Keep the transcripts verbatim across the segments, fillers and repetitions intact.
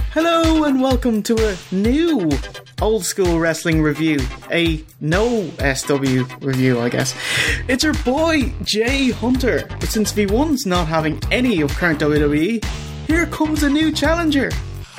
Hello and welcome to a new old school wrestling review. A no S W review, I guess. It's your boy, Jay Hunter. But since V one's not having any of current W W E, here comes a new challenger.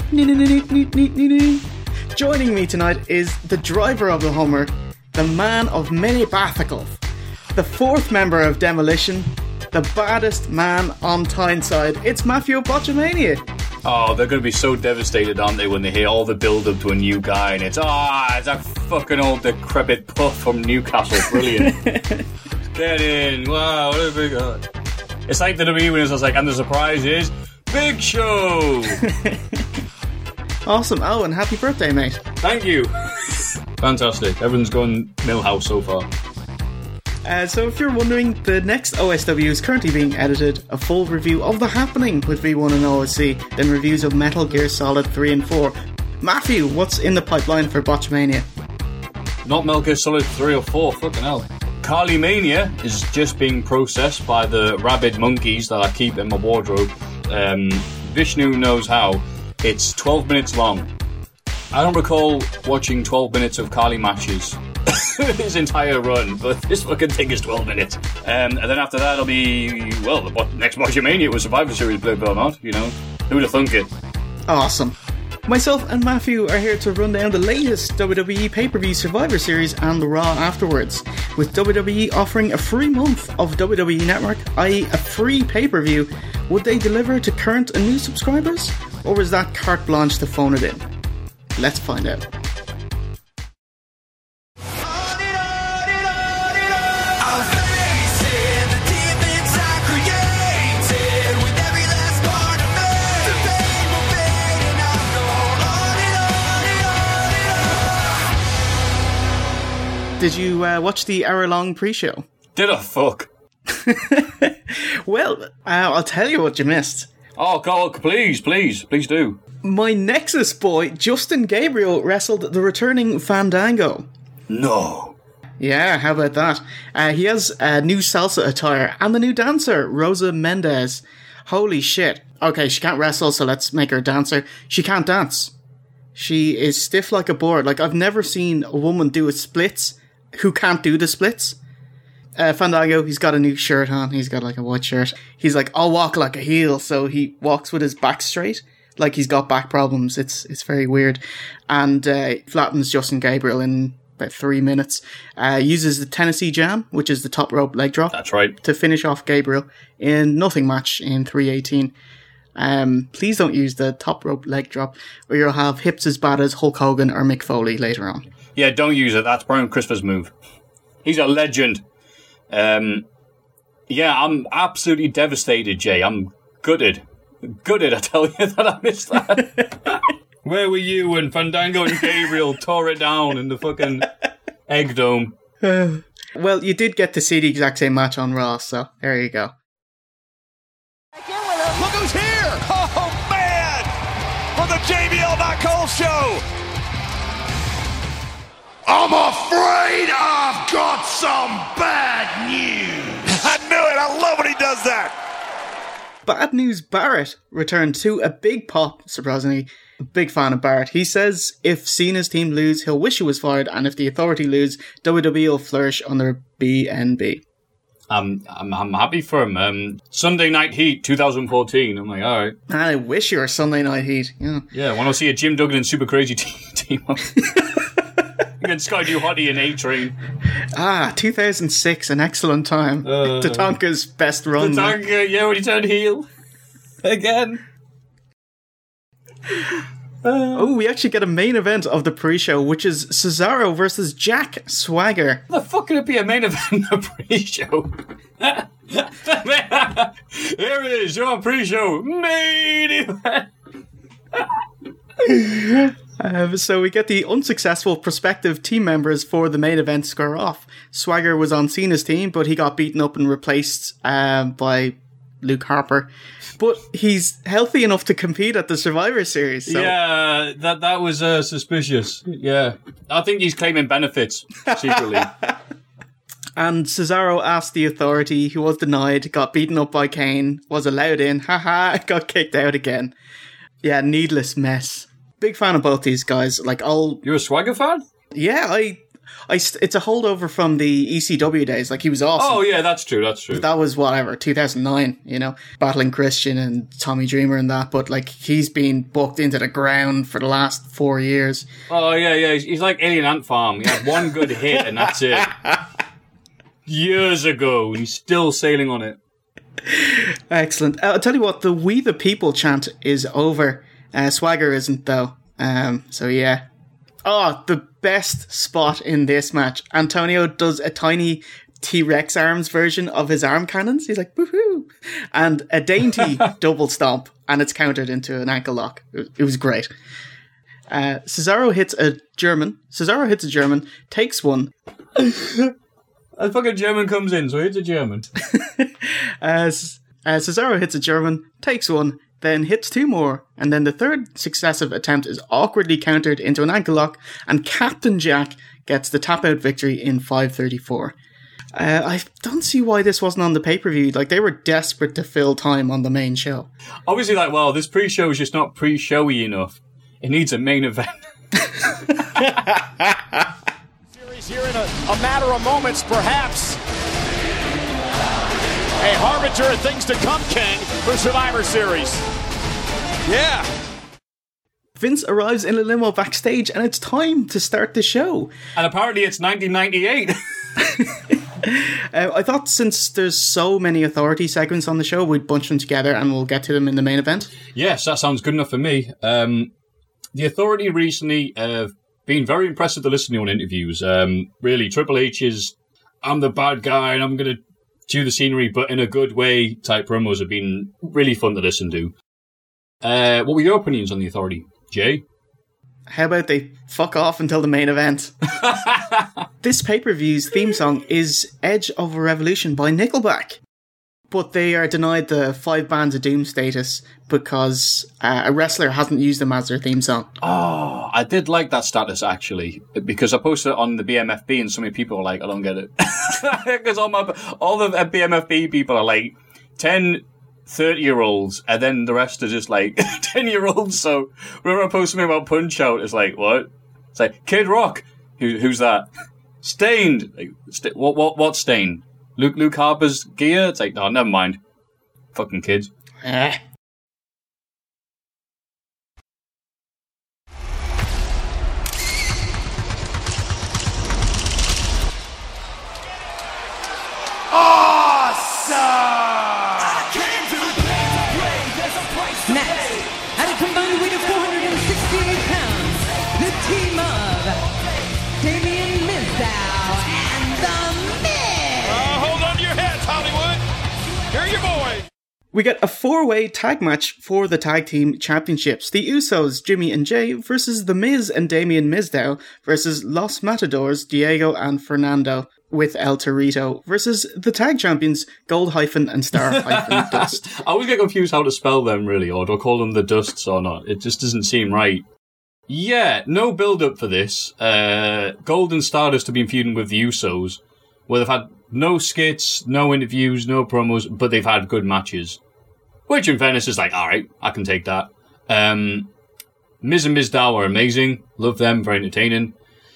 Joining me tonight is the driver of the Hummer, the man of many Bathicles, the fourth member of Demolition, the baddest man on Tyneside. It's Matthew Botchamania. Oh, they're going to be so devastated, aren't they, when they hear all the build-up to a new guy and it's, ah, oh, it's that fucking old decrepit puff from Newcastle. Brilliant. Get in. Wow, what have we got? It's like the W W E when it was like, and the surprise is Big Show. Awesome. Oh, and happy birthday, mate. Thank you. Fantastic. Everyone's gone Millhouse so far. Uh, so if you're wondering, the next O S W is currently being edited. A full review of The Happening with V one and O S C, then reviews of Metal Gear Solid three and four. Matthew, what's in the pipeline for Botchamania? Not Metal Gear Solid three or four, fucking hell. Kali Mania is just being processed by the rabid monkeys that I keep in my wardrobe. Um, Vishnu knows how. It's twelve minutes long. I don't recall watching twelve minutes of Kali matches his entire run, but this fucking thing is twelve minutes. Um, and then after that, it'll be, well, the next Botchamania was Survivor Series, believe it or not, you know. Who'd have thunk it? Awesome. Myself and Matthew are here to run down the latest W W E pay-per-view Survivor Series and the Raw afterwards, with W W E offering a free month of W W E Network, that is a free pay-per-view. Would they deliver to current and new subscribers? Or was that carte blanche to phone it in? Let's find out. Did you uh, watch the hour-long pre-show? Did I fuck? Well, uh, I'll tell you what you missed. Oh, God, please, please, please do. My Nexus boy, Justin Gabriel, wrestled the returning Fandango. No. Yeah, how about that? Uh, he has a new salsa attire and the new dancer, Rosa Mendez. Holy shit. Okay, she can't wrestle, so let's make her a dancer. She can't dance. She is stiff like a board. Like, I've never seen a woman do a splits who can't do the splits. Uh, Fandango, he's got a new shirt on. He's got like a white shirt. He's like, I'll walk like a heel. So he walks with his back straight, like he's got back problems. It's it's very weird. And uh, flattens Justin Gabriel in about three minutes. Uh, uses the Tennessee Jam, which is the top rope leg drop. That's right. To finish off Gabriel in nothing match in three eighteen. Um, please don't use the top rope leg drop, or you'll have hips as bad as Hulk Hogan or Mick Foley later on. Yeah, don't use it. That's Brian Christopher's move. He's a legend. Um, yeah, I'm absolutely devastated, Jay. I'm gutted. Gutted, I tell you, that I missed that. Where were you when Fandango and Gabriel tore it down in the fucking Egg Dome? Well, you did get to see the exact same match on Raw, so there you go. Look who's here! Oh, man! For the J B L dot Cole Show! I'm afraid I've got some bad news! I knew it! I love when he does that! Bad News Barrett returned to a big pop, surprisingly. A big fan of Barrett. He says if Cena's team lose, he'll wish he was fired, and if the Authority lose, W W E will flourish under B N B. I'm, I'm I'm happy for him. Um, Sunday Night Heat twenty fourteen. I'm like, all right. I wish you were Sunday Night Heat. Yeah, yeah. Want to see a Jim Duggan and Super Crazy team up? And Sky Do Hottie and A-Train. Ah, two thousand six, an excellent time. Uh, Tatanka's best run. Tatanka, yeah, when he turned heel again. Uh, oh, we actually get a main event of the pre-show, which is Cesaro versus Jack Swagger. How the fuck can it be a main event of the pre-show? Here it is, your pre-show main event. uh, so we get the unsuccessful prospective team members for the main event square off. Swagger was on Cena's team, but he got beaten up and replaced uh, by Luke Harper. But he's healthy enough to compete at the Survivor Series. So. Yeah, that that was uh, suspicious. Yeah. I think he's claiming benefits secretly. And Cesaro asked the Authority, who was denied, got beaten up by Kane, was allowed in, haha, got kicked out again. Yeah, needless mess. Big fan of both these guys. Like, I'll... You're a Swagger fan? Yeah, I... I st- it's a holdover from the E C W days. Like, he was awesome. Oh, yeah, that's true, that's true. That was, whatever, two thousand nine, you know, battling Christian and Tommy Dreamer and that. But, like, he's been booked into the ground for the last four years. Oh, yeah, yeah. He's, he's like Alien Ant Farm. He had one good hit and that's it. Years ago. He's still sailing on it. Excellent. Uh, I'll tell you what, the We the People chant is over. Uh, Swagger isn't, though. Um, so, yeah. Oh, the best spot in this match. Antonio does a tiny T-Rex arms version of his arm cannons. He's like, woohoo! And a dainty double stomp, and it's countered into an ankle lock. It was great. Uh, Cesaro hits a German. Cesaro hits a German, takes one. A fucking German comes in, so it's a German. uh, uh, Cesaro hits a German, takes one, then hits two more, and then the third successive attempt is awkwardly countered into an ankle lock, and Captain Jack gets the tap-out victory in five thirty-four. Uh, I don't see why this wasn't on the pay-per-view. Like, they were desperate to fill time on the main show. Obviously, like, well, this pre-show is just not pre-showy enough. It needs a main event. Series here in a, a matter of moments, perhaps. A harbinger of things to come, King, for Survivor Series. Yeah. Vince arrives in a limo backstage, and it's time to start the show. And apparently it's nineteen ninety-eight. uh, I thought since there's so many authority segments on the show, we'd bunch them together and we'll get to them in the main event. Yes, that sounds good enough for me. Um, the authority recently have been very impressive to listen to on interviews. Um, really, Triple H is, I'm the bad guy and I'm going to chew the scenery, but in a good way type promos have been really fun to listen to. Uh, what were your opinions on the authority, Jay? How about they fuck off until the main event? This pay-per-view's theme song is Edge of a Revolution by Nickelback. But they are denied the Five Bands of Doom status because uh, a wrestler hasn't used them as their theme song. Oh, I did like that status, actually, because I posted it on the B M F B and so many people were like, I don't get it. Because all, my, all the B M F B people are like ten, thirty-year-olds, and then the rest are just like ten-year-olds. So whenever I post something about Punch-Out, it's like, what? It's like, Kid Rock. Who, who's that? Stained. Like, st- what, what, what Stained? Luke Luke Harper's gear? It's like, oh, never mind. Fucking kids. Eh. Next, at a combined weight of four hundred sixty-eight pounds, the team of Damien Mizdow and The Miz. Uh, hold on to your hats, Hollywood. Here are your boys. We get a four-way tag match for the tag team championships. The Usos, Jimmy and Jay, versus The Miz and Damien Mizdow versus Los Matadors, Diego and Fernando, with El Torito, versus the tag champions, Gold Hyphen and Star Hyphen Dust. I always get confused how to spell them, really, or do I call them the Dusts or not? It just doesn't seem right. Yeah, no build-up for this. Uh, Gold and Stardust have been feuding with the Usos, where they've had no skits, no interviews, no promos, but they've had good matches. Which, in fairness, is like, alright, I can take that. Um, Miz and Mizdow are amazing. Love them, very entertaining.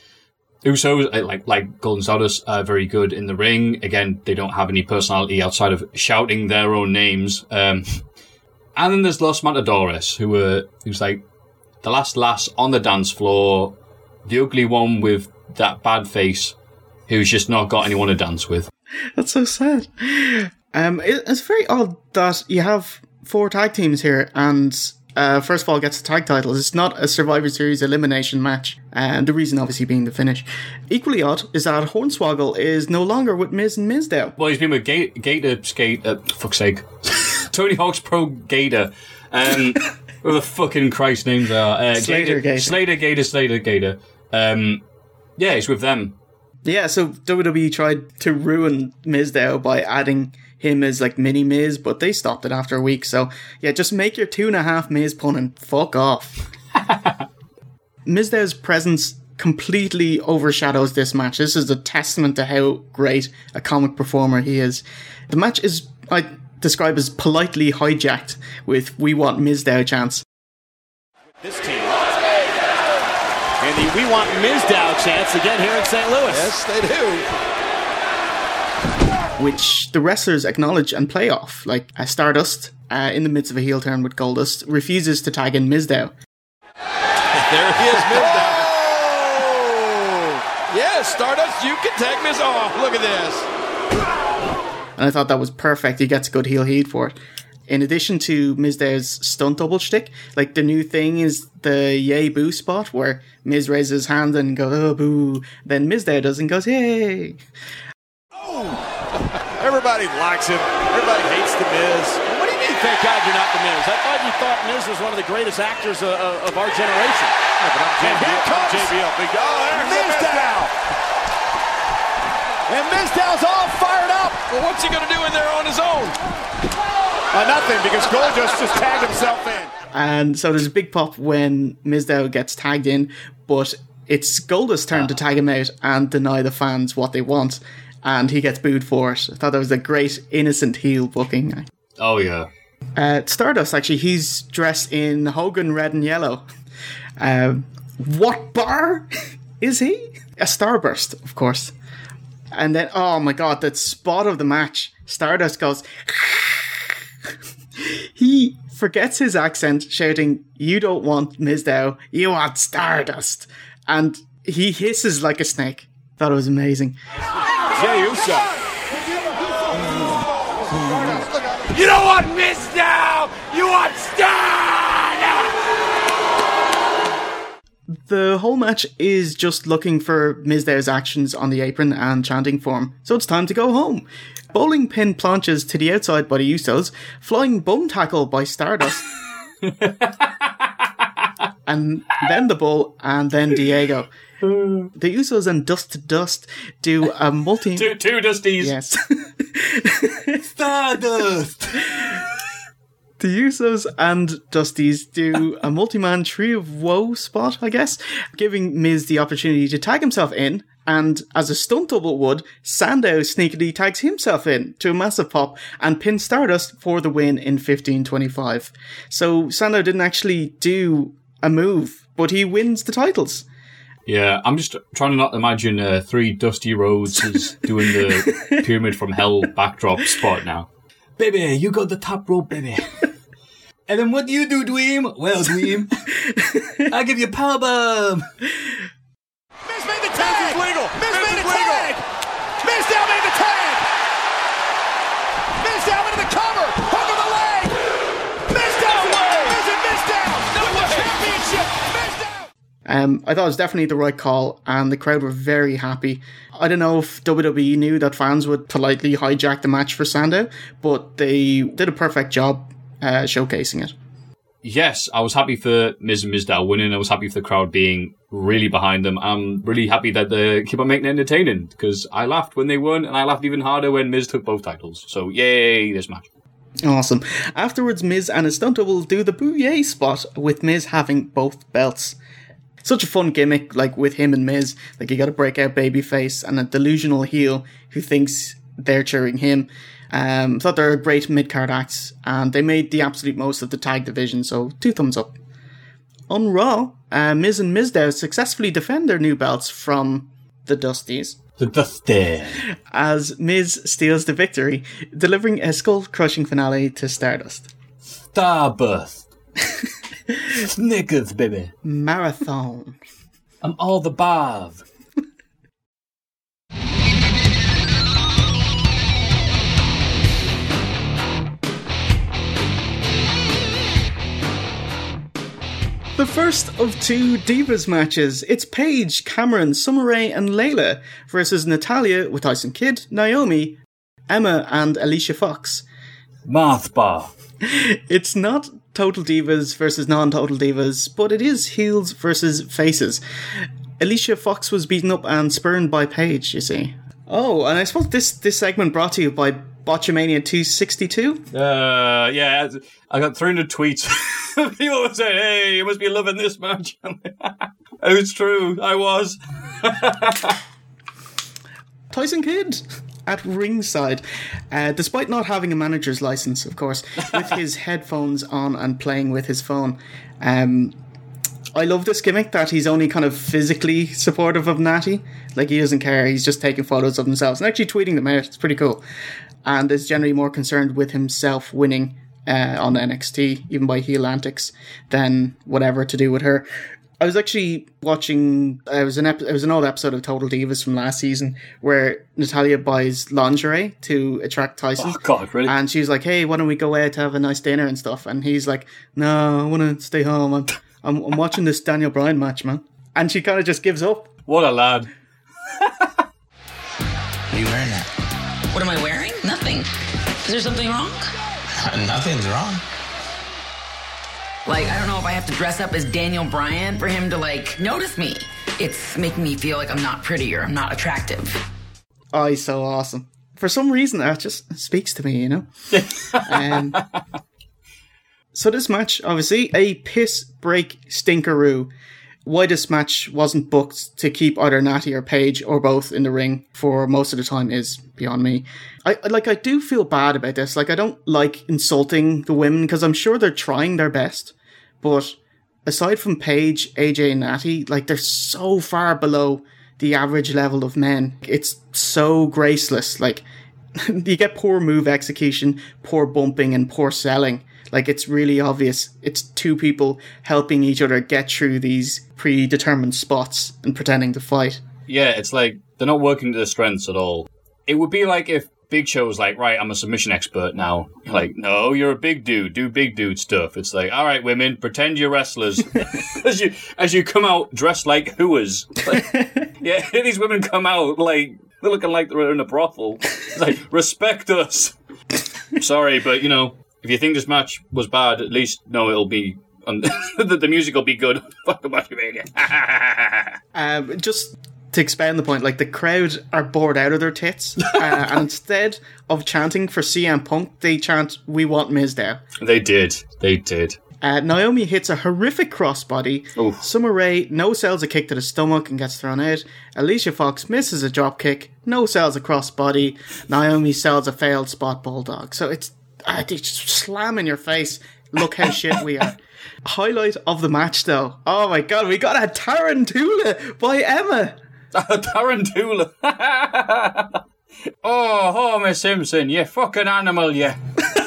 Usos, like like Golden Stardust, are very good in the ring. Again, they don't have any personality outside of shouting their own names. Um, and then there's Los Matadores, who are who's like the last lass on the dance floor, the ugly one with that bad face, who's just not got anyone to dance with. That's so sad. Um, it, it's very odd that you have four tag teams here, and uh, first of all gets the tag titles. It's not a Survivor Series elimination match, and the reason obviously being the finish. Equally odd is that Hornswoggle is no longer with Miz and Mizdow. Well, he's been with Ga- Gator Skate. Uh, fuck's sake, Tony Hawk's Pro Gator. Um, what the fucking Christ names are? Uh, Slater Gator, Gator. Slater Gator. Slater Gator. Um, yeah, he's with them. Yeah, so W W E tried to ruin Mizdow by adding him as like mini Miz, but they stopped it after a week. So yeah, just make your two and a half Miz pun and fuck off. Mizdow's presence completely overshadows this match. This is a testament to how great a comic performer he is. The match is, I describe as politely hijacked with "We want Mizdow" chants. and the We Want Mizdow chants again here in Saint Louis. Yes, they do. Which the wrestlers acknowledge and play off. Like uh, Stardust, uh, in the midst of a heel turn with Goldust, refuses to tag in Mizdow. There he is, Mizdow. Oh! Yes, Stardust, you can tag Miz. Oh, look at this. And I thought that was perfect. He gets a good heel heat for it. In addition to Mizdow's stunt double shtick, like the new thing is the yay boo spot where Miz raises his hand and goes, oh boo. Then Mizdow does and goes, yay. Oh! Everybody likes him. Everybody hates the Miz. What do you mean, thank God you're not the Miz? I thought you thought Miz was one of the greatest actors of, of, of our generation. Yeah, but I'm And here comes J B L. Big oh, there's Mizdow. And Mizdow's all fired up. Well, what's he going to do in there on his own? Uh, nothing, because Goldust just tagged himself in. And so there's a big pop when Mizdow gets tagged in, but it's Goldust's turn to tag him out and deny the fans what they want. And he gets booed for it. I thought that was a great innocent heel booking. Oh, yeah. Uh, Stardust, actually, he's dressed in Hogan red and yellow. Uh, what bar is he? A Starburst, of course. And then, oh my god, that spot of the match. Stardust goes... He forgets his accent, shouting, you don't want Mizdow, you want Stardust. And he hisses like a snake. Thought it was amazing. Jey Uso. You don't want Mizdow! You want Stardust! The whole match is just looking for Mizdow's actions on the apron and chanting for him. So it's time to go home. Bowling pin planches to the outside by the Usos. Flying bum tackle by Stardust. And then the Bull, and then Diego. The Usos and Dust to Dust do a multi... Two, two Dusties. Yes. Stardust. The Usos and Dusties do a multi-man Tree of Woe spot, I guess, giving Miz the opportunity to tag himself in, and as a stunt double would, Sandow sneakily tags himself in to a massive pop and pins Stardust for the win in fifteen twenty-five. So Sandow didn't actually do a move, but he wins the titles. Yeah, I'm just trying to not imagine uh, three Dusty Rhodes doing the Pyramid from Hell backdrop spot now. Baby, you got the top rope, baby. And then what do you do, Dweem? Well, Dweem, I give you powerbomb. Miz made the tag. Miz is legal. Miz made the tag. Mizdow made the tag. Mizdow into the cover. Hook of the leg. Mizdow. Miz and Mizdow. Win the championship. Mizdow. Um, I thought it was definitely the right call, and the crowd were very happy. I don't know if W W E knew that fans would politely hijack the match for Sandow, but they did a perfect job uh, showcasing it. Yes, I was happy for Miz and Mizdow winning. I was happy for the crowd being really behind them. I'm really happy that they keep on making it entertaining, because I laughed when they won, and I laughed even harder when Miz took both titles. So, yay, this match. Awesome. Afterwards, Miz and his stunt double do the booyah spot, with Miz having both belts. Such a fun gimmick, like with him and Miz. Like, you got a breakout babyface and a delusional heel who thinks they're cheering him. Um, thought they were great mid-card acts, and they made the absolute most of the tag division, so two thumbs up. On Raw, uh, Miz and Mizdow successfully defend their new belts from the Dusties, The Dusty. as Miz steals the victory, delivering a skull-crushing finale to Stardust. Starburst. Snickers, baby. Marathon. I'm all the above. The first of two Divas matches. It's Paige, Cameron, Summer Rae, and Layla versus Natalya with Tyson Kidd, Naomi, Emma, and Alicia Fox. Mouth bar. It's not Total Divas versus non-Total Divas, but it is heels versus faces. Alicia Fox was beaten up and spurned by Paige, you see. Oh, and I suppose this, this segment brought to you by Botchamania two sixty-two? Uh, yeah, I got three hundred tweets. People were saying, hey, you must be loving this match. It's true, I was. Tyson Kidd at ringside, uh, despite not having a manager's license, of course, with his headphones on and playing with his phone. Um, I love this gimmick that he's only kind of physically supportive of Natty. Like, he doesn't care. He's just taking photos of themselves and actually tweeting them out. It's pretty cool. And is generally more concerned with himself winning uh, on N X T, even by heel antics, than whatever to do with her. I was actually watching, uh, it was an ep- it was an old episode of Total Divas from last season where Natalya buys lingerie to attract Tyson. Oh, God, really? And she's like, hey, why don't we go out to have a nice dinner and stuff? And he's like, no, I want to stay home. I'm, I'm, I'm watching this Daniel Bryan match, man. And she kind of just gives up. What a lad. What are you wearing that? What am I wearing? Nothing. Is there something wrong? Nothing's wrong. Like, I don't know if I have to dress up as Daniel Bryan for him to, like, notice me. It's making me feel like I'm not pretty or I'm not attractive. Oh, he's so awesome. For some reason, that just speaks to me, you know? um, so this match, obviously, a piss break stinkeroo. Why this match wasn't booked to keep either Natty or Paige or both in the ring for most of the time is beyond me. I like. I do feel bad about this. Like, I don't like insulting the women because I'm sure they're trying their best. But aside from Paige, A J, and Natty, like, they're so far below the average level of men. It's so graceless. Like, you get poor move execution, poor bumping, and poor selling. Like, it's really obvious. It's two people helping each other get through these predetermined spots and pretending to fight. Yeah, it's like they're not working to their strengths at all. It would be like if Big Show was like, right, I'm a submission expert now. You're like, no, you're a big dude. Do big dude stuff. It's like, all right, women, pretend you're wrestlers. as you as you come out dressed like hooers. Like, yeah, these women come out like they're looking like they're in a brothel. It's like, respect us. Sorry, but you know, if you think this match was bad, at least know it'll be. Um, the, the music will be good. Fuck the WrestleMania. um, just to expand the point, like, the crowd are bored out of their tits, uh, and instead of chanting for C M Punk, they chant, "We want Mizdow." They did. They did. Uh, Naomi hits a horrific crossbody. Oof. Summer Rae no sells a kick to the stomach and gets thrown out. Alicia Fox misses a drop kick, no sells a crossbody. Naomi sells a failed spot bulldog. So it's, uh, they just slam in your face. Look how shit we are. Highlight of the match, though. Oh my god, we got a Tarantula by Emma. Tarantula. oh, Homer Simpson, you fucking animal, you.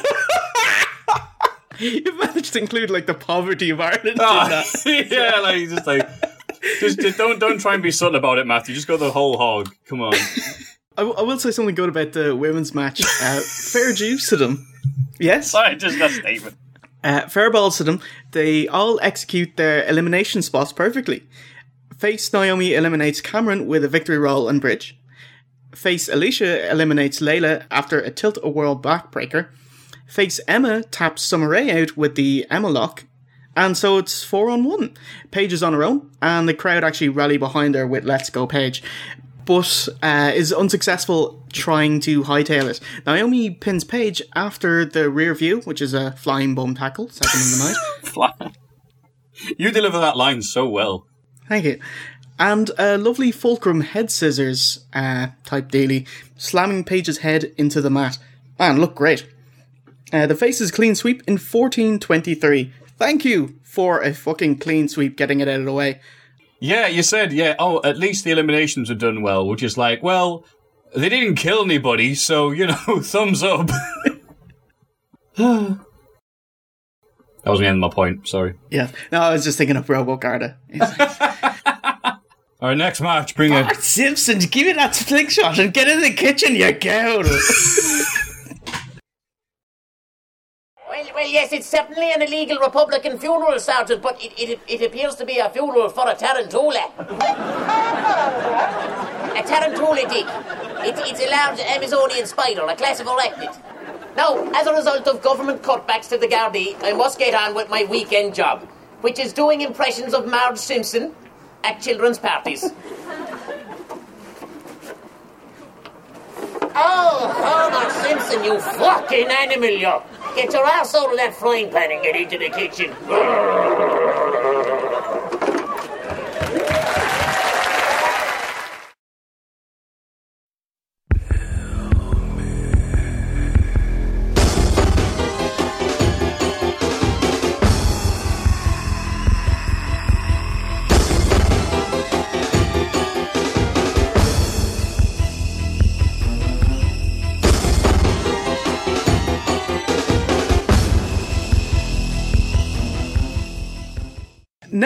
You managed to include, like, the poverty of Ireland oh, in that. Yeah, like, just like, just, just don't don't try and be subtle about it, Matthew. Just go the whole hog. Come on. I, w- I will say something good about the women's match. Uh, fair dues to them. Yes? Sorry, just that statement. Uh, fair balls to them. They all execute their elimination spots perfectly. Face Naomi eliminates Cameron with a victory roll and bridge. Face Alicia eliminates Layla after a tilt-a-whirl backbreaker. Face Emma taps Summer Rae out with the Emma lock. And so it's four on one. Paige is on her own, and the crowd actually rally behind her with Let's Go Paige. But uh, is unsuccessful trying to hightail it. Naomi pins Paige after the rear view, which is a flying bum tackle, second of the night. Fly. You deliver that line so well. Thank you. And a lovely fulcrum head scissors uh, type dealie, slamming Paige's head into the mat. Man, look great. Uh, the faces clean sweep in fourteen twenty-three. Thank you for a fucking clean sweep, getting it out of the way. Yeah, you said, yeah, oh, at least the eliminations were done well, which is like, well, they didn't kill anybody, so, you know, thumbs up. That was the end of my point, sorry. Yeah, no, I was just thinking of Robo Garda. Alright, next match, bring it. Bart Simpson, give me that slingshot and get in the kitchen, you cow. Well, well, yes, it's certainly an illegal Republican funeral, Sergeant, but it, it, it appears to be a funeral for a tarantula. A tarantula, Dick. It, it's a large Amazonian spider, a class of arachnid. Now, as a result of government cutbacks to the Gardaí, I must get on with my weekend job, which is doing impressions of Marge Simpson at children's parties. Oh, Homer Simpson, you fucking animal, you! Get your ass out of that frying pan and get into the kitchen.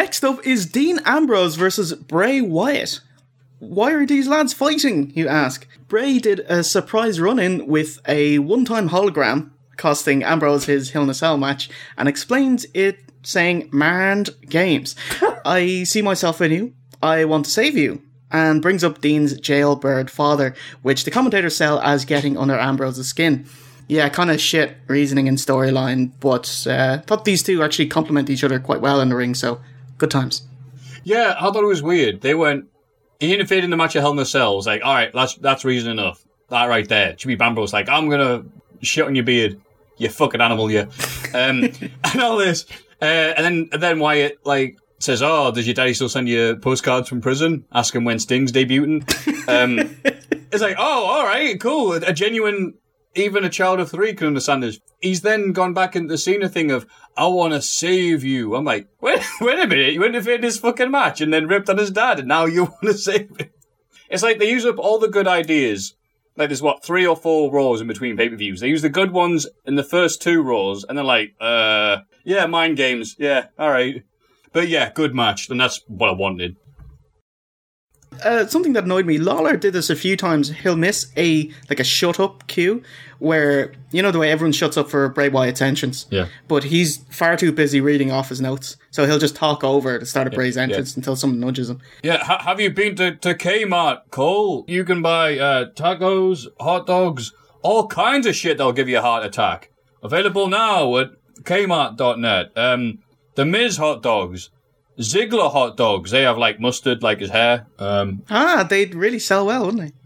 Next up is Dean Ambrose versus Bray Wyatt. Why are these lads fighting, you ask? Bray did a surprise run-in with a one-time hologram, costing Ambrose his Hell in a Cell match, and explains it saying, "Mind games. I see myself in you. I want to save you." And brings up Dean's jailbird father, which the commentators sell as getting under Ambrose's skin. Yeah, kind of shit reasoning and storyline, but uh, thought these two actually complement each other quite well in the ring, so good times. Yeah, I thought it was weird. They went, he interfered in the match at Hell in a Cell. It's like, all right, that's that's reason enough. That right there. Jimmy Bambo's like, I'm going to shit on your beard, you fucking animal, you. Um, and all this. Uh, and then and then Wyatt, like, says, oh, does your daddy still send you postcards from prison? Ask him when Sting's debuting. Um, it's like, oh, all right, cool. A genuine, even a child of three can understand this. He's then gone back into the Cena thing of, I want to save you. I'm like, wait, wait a minute. You interfered in this fucking match and then ripped on his dad and now you want to save him. It's like they use up all the good ideas. Like there's, what, three or four Raws in between pay-per-views. They use the good ones in the first two Raws and they're like, uh, yeah, mind games. Yeah, all right. But yeah, good match, and that's what I wanted. Uh, something that annoyed me, Lawler did this a few times. He'll miss a like a shut up cue where, you know the way everyone shuts up for Bray Wyatt's entrance? Yeah. But he's far too busy reading off his notes, so he'll just talk over the start of Yeah, Bray's entrance yeah. until someone nudges him. Yeah, ha- have you been to, to Kmart, Cole? You can buy uh, tacos, hot dogs, all kinds of shit that'll give you a heart attack. Available now at Kmart dot net. Um... The Miz hot dogs. Ziggler hot dogs. They have, like, mustard like his hair. Um, ah, they'd really sell well, wouldn't they?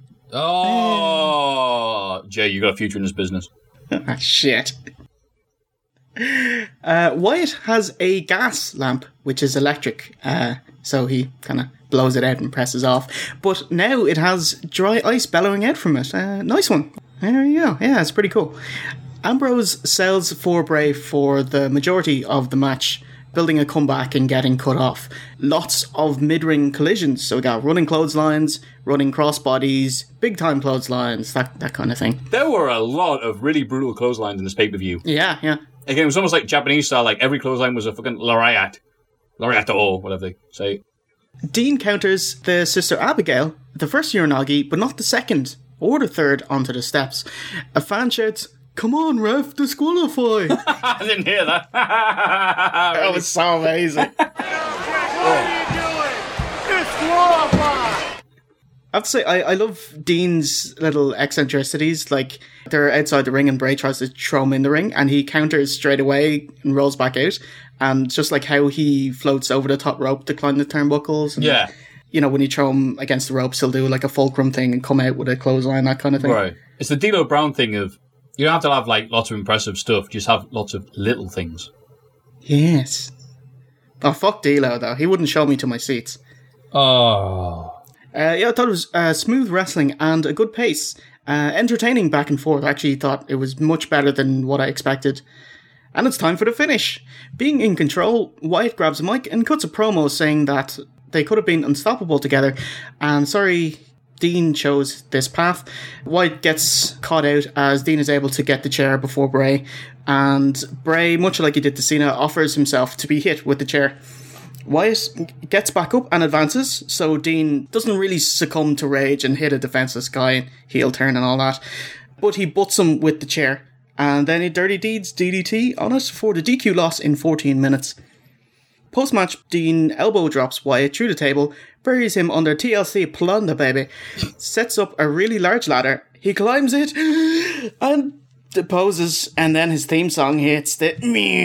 Oh, Jay, you got a future in this business. Ah, shit. Uh, Wyatt has a gas lamp, which is electric, uh, so he kind of blows it out and presses off. But now it has dry ice bellowing out from it. Uh, nice one. There you go. Yeah, it's pretty cool. Ambrose sells for Bray for the majority of the match, building a comeback and getting cut off. Lots of mid-ring collisions. So we got running clotheslines, running crossbodies, big-time clotheslines, that that kind of thing. There were a lot of really brutal clotheslines in this pay-per-view. Yeah, yeah. Again, it was almost like Japanese style, like every clothesline was a fucking lariat. Lariat or whatever they say. Dean counters the sister Abigail, the first Uranagi, but not the second or the third onto the steps. A fan shouts, "Come on, ref, disqualify." I didn't hear that. That was so amazing. What are you doing? Disqualify! I have to say, I, I love Dean's little eccentricities. Like, they're outside the ring and Bray tries to throw him in the ring and he counters straight away and rolls back out. And just like how he floats over the top rope to climb the turnbuckles. And, yeah. You know, when you throw him against the ropes, he'll do like a fulcrum thing and come out with a clothesline, that kind of thing. Right. It's the D'Lo Brown thing of, you don't have to have like lots of impressive stuff, just have lots of little things. Yes. Oh, fuck D'Lo, though. He wouldn't show me to my seats. Oh. Uh, yeah, I thought it was uh, smooth wrestling and a good pace. Uh, entertaining back and forth. I actually thought it was much better than what I expected. And it's time for the finish. Being in control, Wyatt grabs a mic and cuts a promo saying that they could have been unstoppable together. And sorry, Dean chose this path. Wyatt gets caught out as Dean is able to get the chair before Bray. And Bray, much like he did to Cena, offers himself to be hit with the chair. Wyatt gets back up and advances, so Dean doesn't really succumb to rage and hit a defenseless guy, heel turn and all that. But he butts him with the chair, and then he Dirty Deeds D D T on it for the D Q loss in fourteen minutes. Post-match, Dean elbow drops Wyatt through the table, buries him under T L C Plunder Baby, sets up a really large ladder, he climbs it, and deposes, and then his theme song hits the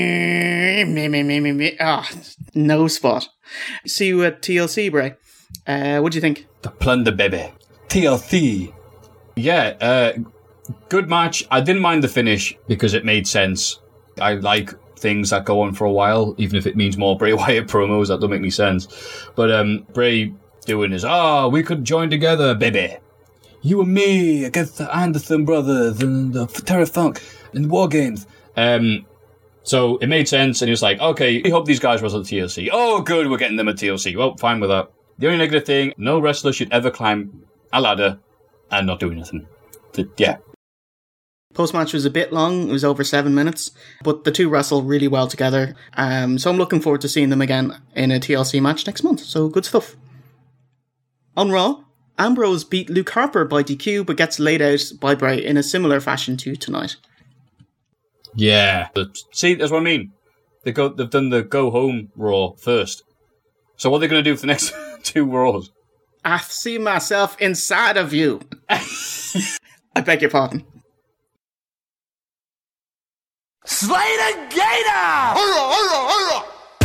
me me me me me me. Ah, no spot. See you at T L C, Bray. Uh, what do you think? The Plunder Baby. T L C. Yeah, uh, good match. I didn't mind the finish because it made sense. I like things that go on for a while, even if it means more Bray Wyatt promos. That don't make any sense. But um, Bray doing his, oh, we could join together, baby. You and me against the Anderson brothers and the Terror Funk and War Games. Um, so it made sense, and he was like, okay, we hope these guys wrestle at T L C. Oh, good, we're getting them at T L C. Well, fine with that. The only negative thing, no wrestler should ever climb a ladder and not do anything. Yeah. Post-match was a bit long. It was over seven minutes. But the two wrestle really well together. Um, so I'm looking forward to seeing them again in a T L C match next month. So good stuff. On Raw, Ambrose beat Luke Harper by D Q, but gets laid out by Bray in a similar fashion to tonight. Yeah. See, that's what I mean. They go, they've done the go home Raw first. So what are they going to do for the next two Raws? I see myself inside of you. I beg your pardon. Slater Gator! Hurrah, hurrah, hurrah!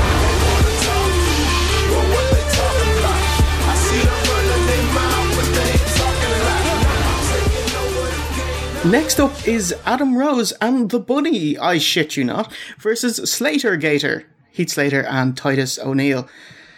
Next up is Adam Rose and the Bunny, I shit you not, versus Slater Gator, Heath Slater and Titus O'Neil.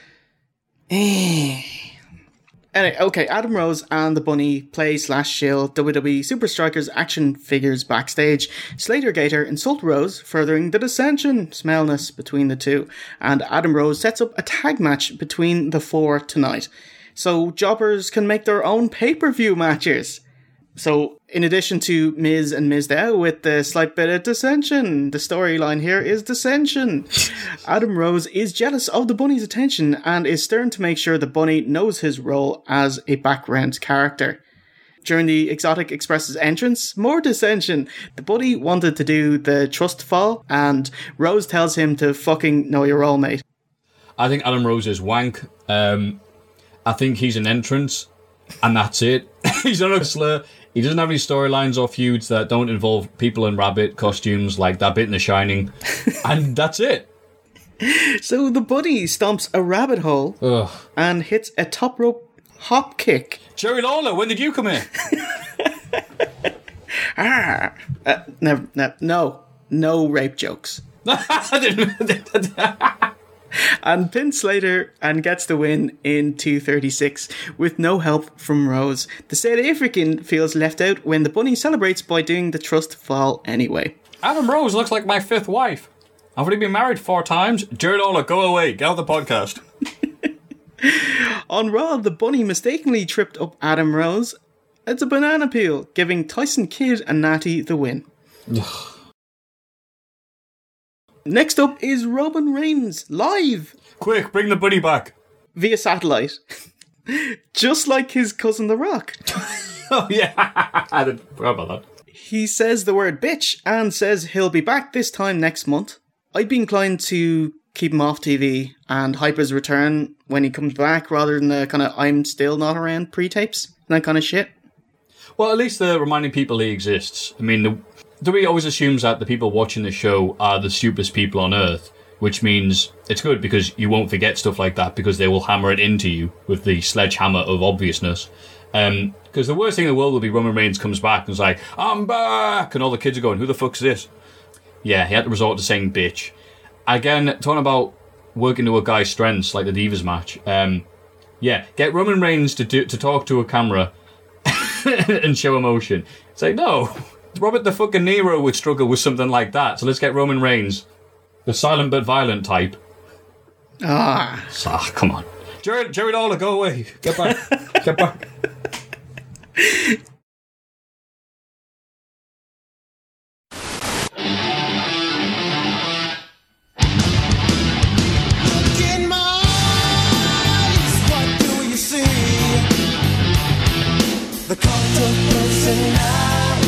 Eh. Anyway, okay, Adam Rose and the Bunny play slash shield W W E Super Strikers action figures backstage. Slater Gator insult Rose, furthering the dissension, smellness between the two, and Adam Rose sets up a tag match between the four tonight. So jobbers can make their own pay-per-view matches. So, in addition to Miz and Mizdow with the slight bit of dissension, the storyline here is dissension. Adam Rose is jealous of the Bunny's attention and is stern to make sure the Bunny knows his role as a background character. During the Exotic Express's entrance, more dissension. The Bunny wanted to do the trust fall, and Rose tells him to fucking know your role, mate. I think Adam Rose is wank. Um, I think he's an entrance, and that's it. He's not a wrestler. He doesn't have any storylines or feuds that don't involve people in rabbit costumes like that bit in The Shining. And that's it. So the Bunny stomps a rabbit hole Ugh. and hits a top rope hop kick. Jerry Lawler, when did you come in? ah, uh, never, no, no, no rape jokes. And pins Slater and gets the win in two thirty-six with no help from Rose. The South African feels left out when the Bunny celebrates by doing the trust fall anyway. Adam Rose looks like my fifth wife. I've already been married four times. Jared Ola, go away. Get out of the podcast. On Raw, the Bunny mistakenly tripped up Adam Rose. It's a banana peel, giving Tyson Kidd and Natty the win. Next up is Roman Reigns, live! Quick, bring the Bunny back. Via satellite. Just like his cousin The Rock. Oh yeah, I didn't forget about that. He says the word bitch and says he'll be back this time next month. I'd be inclined to keep him off T V and hype his return when he comes back rather than the kind of I'm still not around pre-tapes and that kind of shit. Well, at least they're reminding people he exists. I mean, the W W E always assumes that the people watching the show are the stupidest people on earth, which means it's good because you won't forget stuff like that because they will hammer it into you with the sledgehammer of obviousness. Um, because the worst thing in the world will be Roman Reigns comes back and is like, I'm back! And all the kids are going, who the fuck's this? Yeah, he had to resort to saying bitch. Again, talking about working to a guy's strengths like the Divas match. Um, yeah, get Roman Reigns to do, to talk to a camera and show emotion. It's like, no... Robert the fucking Nero would struggle with something like that, so let's get Roman Reigns, the silent but violent type. Ah, ah come on, Jared, Jared Ola, go away, get back, get back. In my eyes, what do you see? The cult of personality.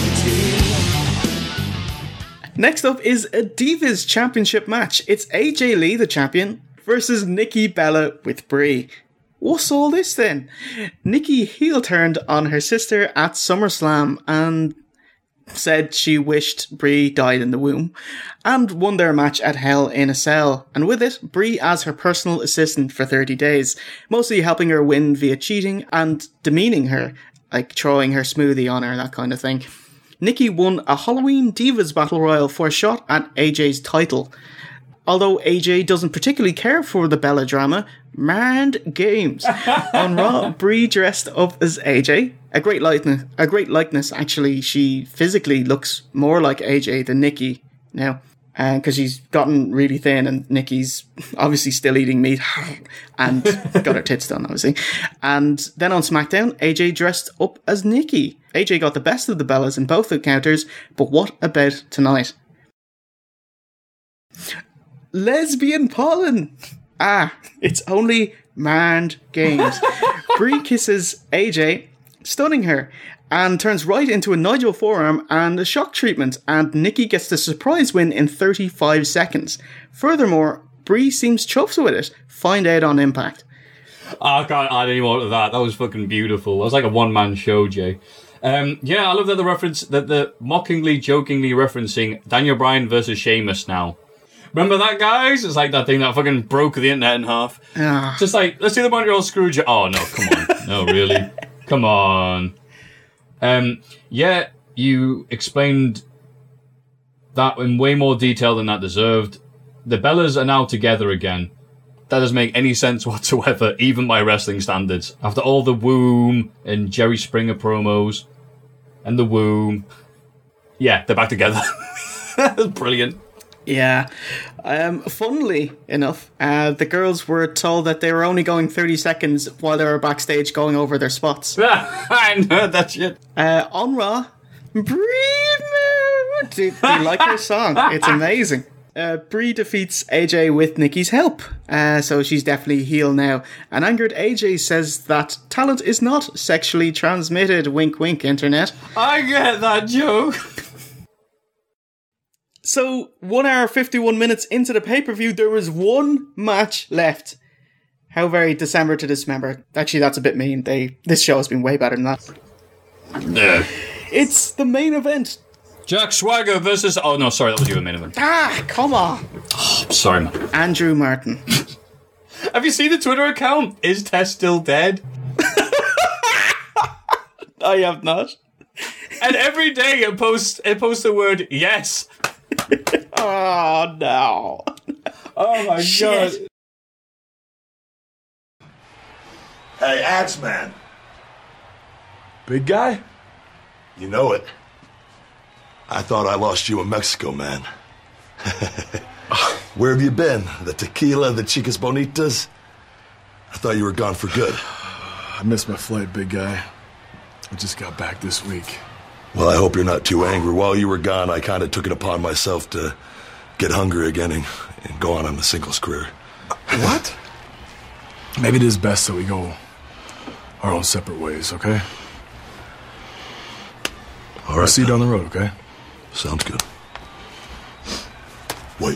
Next up is a Divas Championship match. It's A J Lee, the champion, versus Nikki Bella with Brie. What's all this then? Nikki heel turned on her sister at SummerSlam and said she wished Brie died in the womb, and won their match at Hell in a Cell, and with it, Brie as her personal assistant for thirty days, mostly helping her win via cheating and demeaning her, like throwing her smoothie on her, that kind of thing. Nikki won a Halloween Divas Battle Royal for a shot at A J's title. Although A J doesn't particularly care for the Bella drama, mind games. On Raw, Brie dressed up as A J. A great likeness, a great likeness, actually. She physically looks more like A J than Nikki now. Because uh, she's gotten really thin and Nikki's obviously still eating meat and got her tits done, obviously. And then on SmackDown, A J dressed up as Nikki. A J got the best of the Bellas in both encounters, but what about tonight? Lesbian pollen! Ah, it's only Mind Games. Brie kisses A J, stunning her, and turns right into a Nigel forearm and a shock treatment, and Nikki gets the surprise win in thirty-five seconds. Furthermore, Brie seems chuffed with it. Find out on Impact. I can't add any more to that. That was fucking beautiful. That was like a one-man show, Jay. Um, yeah, I love that the reference, that the mockingly, jokingly referencing Daniel Bryan versus Sheamus now. Remember that, guys? It's like that thing that fucking broke the internet in half. Ah. Just like, let's see the Montreal Screwjob. Oh, no, come on. No, really? Come on. Um, yeah, you explained that in way more detail than that deserved. The Bellas are now together again. That doesn't make any sense whatsoever, even by wrestling standards. After all the womb and Jerry Springer promos and the womb. Yeah, they're back together. That's brilliant. Yeah. Um, funnily enough, uh, the girls were told that they were only going thirty seconds while they were backstage going over their spots. I know that shit. Uh, on Raw, Breathe Me. Do, do you like her song? It's amazing. Uh, Brie defeats A J with Nikki's help, uh, so she's definitely heel now. An angered A J says that talent is not sexually transmitted. Wink, wink, internet. I get that joke. So, one hour fifty-one minutes into the pay-per-view, there was one match left. How very December to dismember. Actually, that's a bit mean. They This show has been way better than that. Yeah. It's the main event. Jack Swagger versus... Oh, no, sorry, that was you, the main event. Ah, come on. Oh, I'm sorry, man. Andrew Martin. Have you seen the Twitter account? Is Tess still dead? I have not. And every day it posts, it posts the word yes. Oh, no. Oh, my Shit. God. Hey, Axeman. Big guy? You know it. I thought I lost you in Mexico, man. Where have you been? The tequila, the chicas bonitas? I thought you were gone for good. I missed my flight, big guy. I just got back this week. Well, I hope you're not too angry. While you were gone, I kind of took it upon myself to get hungry again and, and go on on the singles career. What? Maybe it is best that we go our own separate ways, okay? All right. I'll see you down the road, okay? Sounds good. Wait.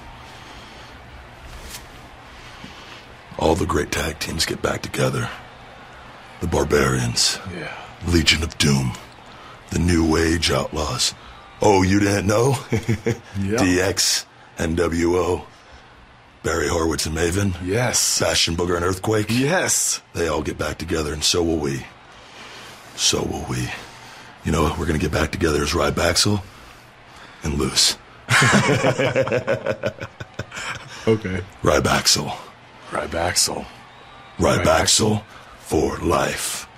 All the great tag teams get back together. The Barbarians. Yeah. Legion of Doom. The New Age Outlaws. Oh, you didn't know? Yeah. D X, N W O, Barry Horowitz and Maven. Yes. Bastion Booger and Earthquake. Yes. They all get back together, and so will we. So will we. You know, we're going to get back together as Rybaxel and lose. Okay. Rybaxel. Rybaxel. Rybaxel for life.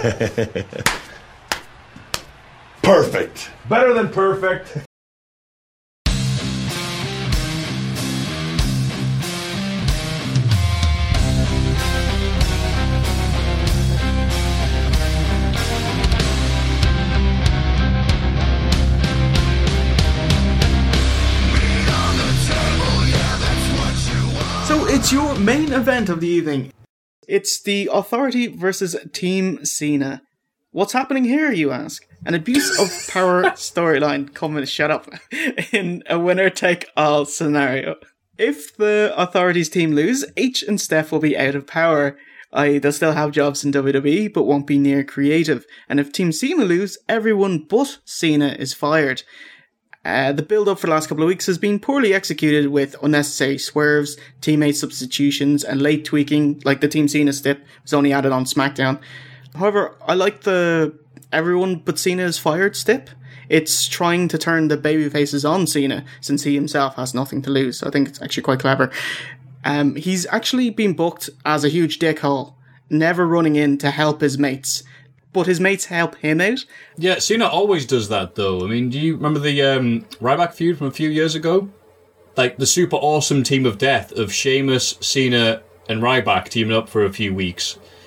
Perfect. Better than perfect. So it's your main event of the evening. It's the Authority versus Team Cena. What's happening here, you ask? An abuse of power storyline coming, shut up, in a winner-take-all scenario. If the Authority's team lose, H and Steph will be out of power. that is, they'll still have jobs in W W E, but won't be near creative. And if Team Cena lose, everyone but Cena is fired. Uh, the build-up for the last couple of weeks has been poorly executed with unnecessary swerves, teammate substitutions, and late tweaking, like the Team Cena stip was only added on SmackDown. However, I like the everyone but Cena is fired stip. It's trying to turn the babyfaces on Cena, since he himself has nothing to lose, so I think it's actually quite clever. Um, he's actually been booked as a huge dickhole, never running in to help his mates. But his mates help him out. Yeah, Cena always does that, though. I mean, do you remember the um, Ryback feud from a few years ago? Like, the super awesome team of death of Sheamus, Cena, and Ryback teaming up for a few weeks.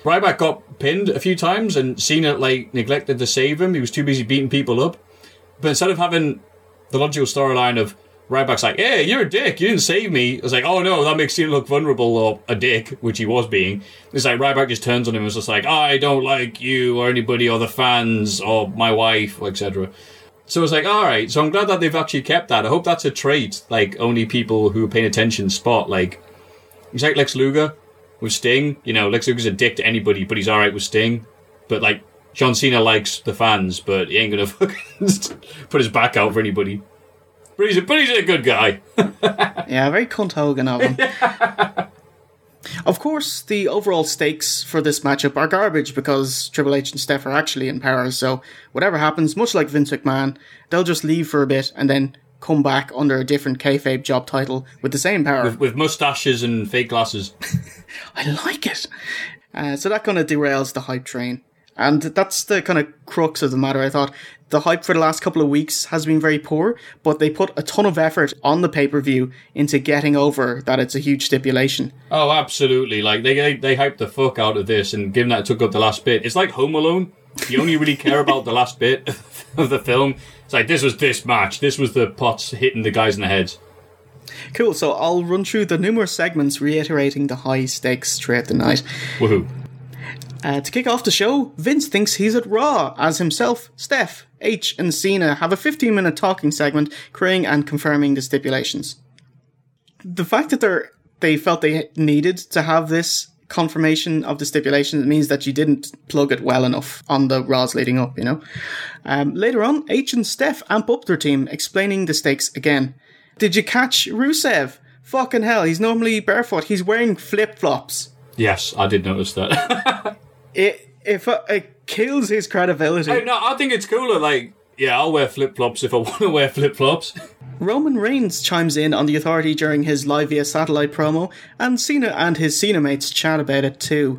Ryback got pinned a few times and Cena like neglected to save him. He was too busy beating people up. But instead of having the logical storyline of Ryback's like, hey, you're a dick, you didn't save me. It's like, oh no, that makes Cena look vulnerable or a dick, which he was being. It's like Ryback just turns on him and is just like, I don't like you or anybody or the fans or my wife, et cetera. So it's like, alright, so I'm glad that they've actually kept that. I hope that's a trait, like, only people who are paying attention spot. Like, it's like Lex Luger with Sting. You know, Lex Luger's a dick to anybody, but he's alright with Sting. But, like, John Cena likes the fans, but he ain't gonna fucking put his back out for anybody. But he's a, but he's a good guy. Yeah, very cunt Hogan of him. Of course, the overall stakes for this matchup are garbage because Triple H and Steph are actually in power, so whatever happens, much like Vince McMahon, they'll just leave for a bit and then come back under a different kayfabe job title with the same power. With, with mustaches and fake glasses. I like it. Uh, so that kind of derails the hype train. And that's the kind of crux of the matter, I thought. The hype for the last couple of weeks has been very poor, but they put a ton of effort on the pay-per-view into getting over that it's a huge stipulation. Oh, absolutely. Like, they they, they hyped the fuck out of this, and given that it took up the last bit, it's like Home Alone. You only really care about the last bit of the film. It's like, this was this match. This was the pots hitting the guys in the heads. Cool, so I'll run through the numerous segments reiterating the high stakes throughout the night. Woohoo. Uh, to kick off the show, Vince thinks he's at Raw, as himself, Steph, H and Cena have a fifteen minute talking segment creating and confirming the stipulations. The fact that they're, they felt they needed to have this confirmation of the stipulations means that you didn't plug it well enough on the Raws leading up, you know. Um, later on, H and Steph amp up their team, explaining the stakes again. Did you catch Rusev? Fucking hell, he's normally barefoot, he's wearing flip-flops. Yes, I did notice that. It if uh, it kills his credibility. Hey, no, I think it's cooler. Like, yeah, I'll wear flip flops if I want to wear flip flops. Roman Reigns chimes in on the Authority during his live via satellite promo, and Cena and his Cena mates chat about it too.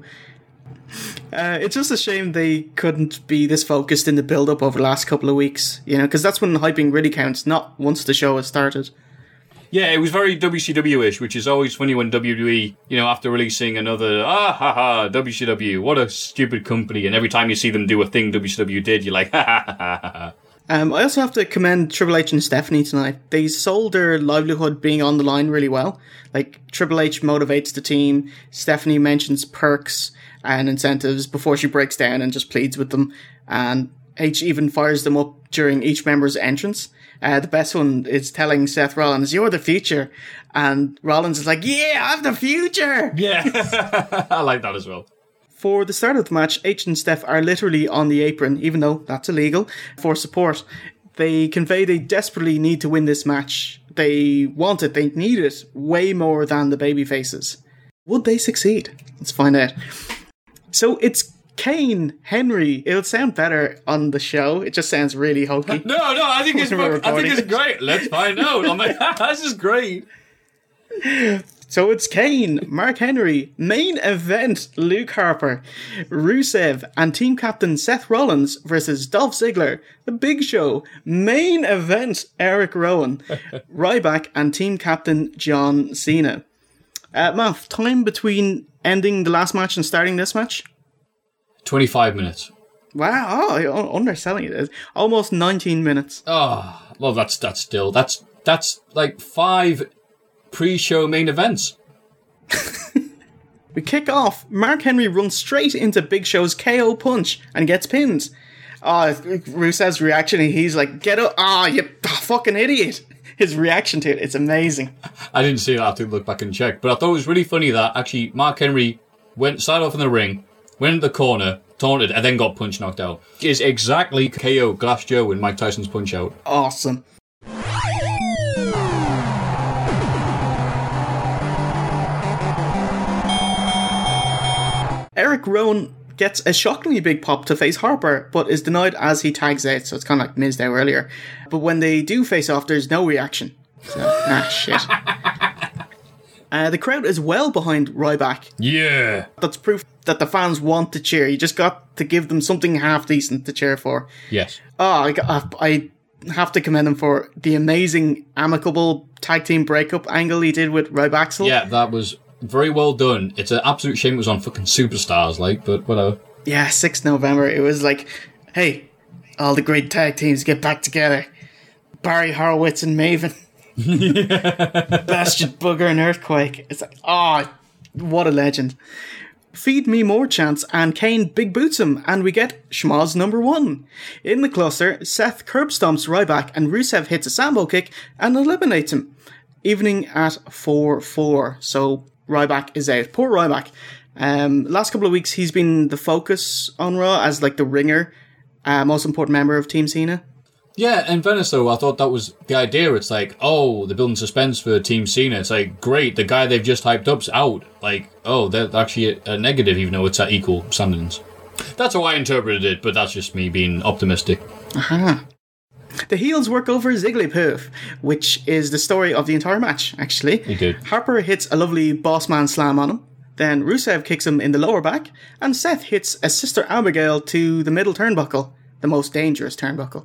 Uh, it's just a shame they couldn't be this focused in the build up over the last couple of weeks, you know, because that's when the hyping really counts, not once the show has started. Yeah, it was very W C W-ish, which is always funny when W W E, you know, after releasing another, ah, ha, ha, W C W, what a stupid company, and every time you see them do a thing W C W did, you're like, ha, ha, ha, ha, ha. Um, I also have to commend Triple H and Stephanie tonight. They sold their livelihood being on the line really well. Like, Triple H motivates the team, Stephanie mentions perks and incentives before she breaks down and just pleads with them, and H even fires them up during each member's entrance. Uh, the best one is telling Seth Rollins, you're the future. And Rollins is like, yeah, I'm the future. Yeah, I like that as well. For the start of the match, H and Steph are literally on the apron, even though that's illegal, for support. They convey they desperately need to win this match. They want it, they need it, way more than the babyfaces. Would they succeed? Let's find out. So it's Kane, Henry. It'll sound better on the show. It just sounds really hokey. No, no, I think it's I think it's great. Let's find out. I'm like, this is great. So it's Kane, Mark Henry, main event Luke Harper, Rusev, and team captain Seth Rollins versus Dolph Ziggler, The Big Show, main event Eric Rowan, Ryback, and team captain John Cena. Uh, Matt, time between ending the last match and starting this match? twenty-five minutes. Wow, oh, underselling it is. Almost nineteen minutes. Oh, well, that's that's still, that's that's like five pre-show main events. We kick off. Mark Henry runs straight into Big Show's K O punch and gets pinned. Oh, Rusev's reaction, he's like, get up. Ah, oh, you fucking idiot. His reaction to it, it's amazing. I didn't see that. I have to look back and check. But I thought it was really funny that actually Mark Henry went, started off in the ring, went in the corner, taunted, and then got punch knocked out. It is exactly K O Glass Joe in Mike Tyson's Punch Out. Awesome. Eric Rowan gets a shockingly big pop to face Harper, but is denied as he tags out, so it's kind of like Mizdow earlier. But when they do face off, there's no reaction. So, ah, shit. Uh, the crowd is well behind Ryback. Yeah. That's proof that the fans want to cheer. You just got to give them something half decent to cheer for. Yes. Oh, I, I have to commend him for the amazing amicable tag team breakup angle he did with Ryback. Yeah, that was very well done. It's an absolute shame it was on fucking Superstars, like, but whatever. Yeah, sixth of November. It was like, hey, all the great tag teams get back together. Barry Horowitz and Maven. Bastion Booger and Earthquake. It's like, oh, what a legend. Feed me more chants and Kane big boots him and we get Schmoz number one. In the cluster, Seth curb stomps Ryback and Rusev hits a Sambo kick and eliminates him. Evening at four four. So Ryback is out. Poor Ryback. Um, last couple of weeks he's been the focus on Raw as like the ringer, uh, most important member of Team Cena. Yeah, in Venice though, I thought that was the idea. It's like, oh, they're building suspense for Team Cena. It's like, great, the guy they've just hyped up's out. Like, oh, they're actually a, a negative, even though it's at equal standings. That's how I interpreted it, but that's just me being optimistic. Uh-huh. The heels work over Zigglypuff, which is the story of the entire match, actually. He did. Harper hits a lovely boss man slam on him. Then Rusev kicks him in the lower back, and Seth hits a Sister Abigail to the middle turnbuckle. The most dangerous turnbuckle.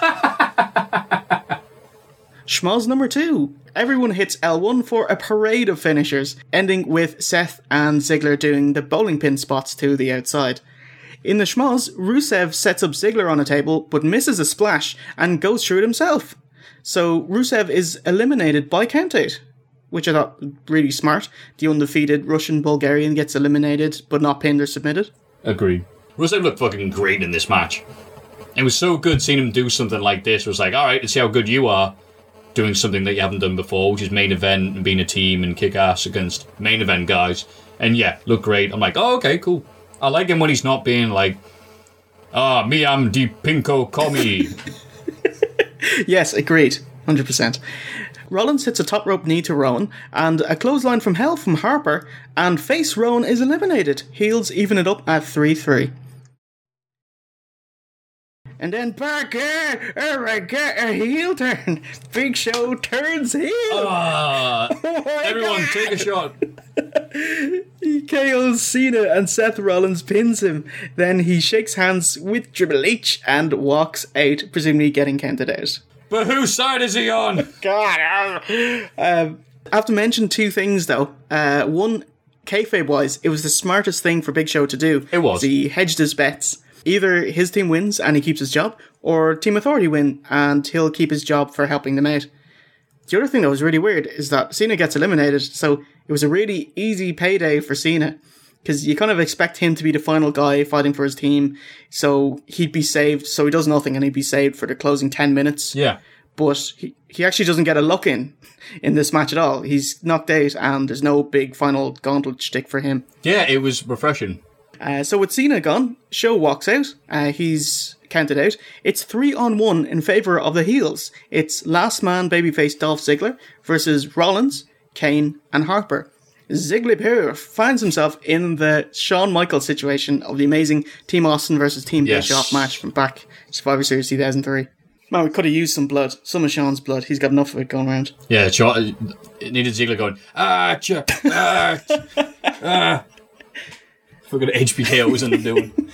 Schmoz number two. Everyone hits L one for a parade of finishers, ending with Seth and Ziggler doing the bowling pin spots to the outside. In the Schmoz, Rusev sets up Ziggler on a table, but misses a splash and goes through it himself. So Rusev is eliminated by countout, which I thought really smart. The undefeated Russian Bulgarian gets eliminated, but not pinned or submitted. Agreed. Rusev looked fucking great in this match. It was so good seeing him do something like this. It was like, alright, let's see how good you are doing something that you haven't done before, which is main event and being a team and kick ass against main event guys. And yeah, look great. I'm like, oh, okay, cool. I like him when he's not being like, ah, oh, me am di pinko komi. Yes, agreed. one hundred percent. Rollins hits a top rope knee to Rowan, and a clothesline from hell from Harper, and face Rowan is eliminated. Heels even it up at three three. And then Parker, oh my god, a heel turn. Big Show turns heel. Uh, oh everyone, god. Take a shot. He K Os Cena and Seth Rollins pins him. Then he shakes hands with Triple H and walks out, presumably getting counted out. But whose side is he on? God. Um, I have to mention two things though. Uh, one, kayfabe wise, it was the smartest thing for Big Show to do. It was. He hedged his bets. Either his team wins and he keeps his job, or Team Authority win and he'll keep his job for helping them out. The other thing that was really weird is that Cena gets eliminated, so it was a really easy payday for Cena, because you kind of expect him to be the final guy fighting for his team, so he'd be saved, so he does nothing and he'd be saved for the closing ten minutes. Yeah. But he, he actually doesn't get a look in in this match at all. He's knocked out and there's no big final gauntlet shtick for him. Yeah, it was refreshing. Uh, so with Cena gone, Show walks out. Uh, he's counted out. It's three on one in favour of the heels. It's last man babyface Dolph Ziggler versus Rollins, Kane and Harper. Ziggler finds himself in the Shawn Michaels situation of the amazing Team Austin versus Team yes. Bischoff match from back Survivor Series two thousand three. Man, we could have used some blood. Some of Shawn's blood. He's got enough of it going around. Yeah, it needed Ziggler going, ah, ch- ah, ch- ah. Fucking H B K Os end up doing.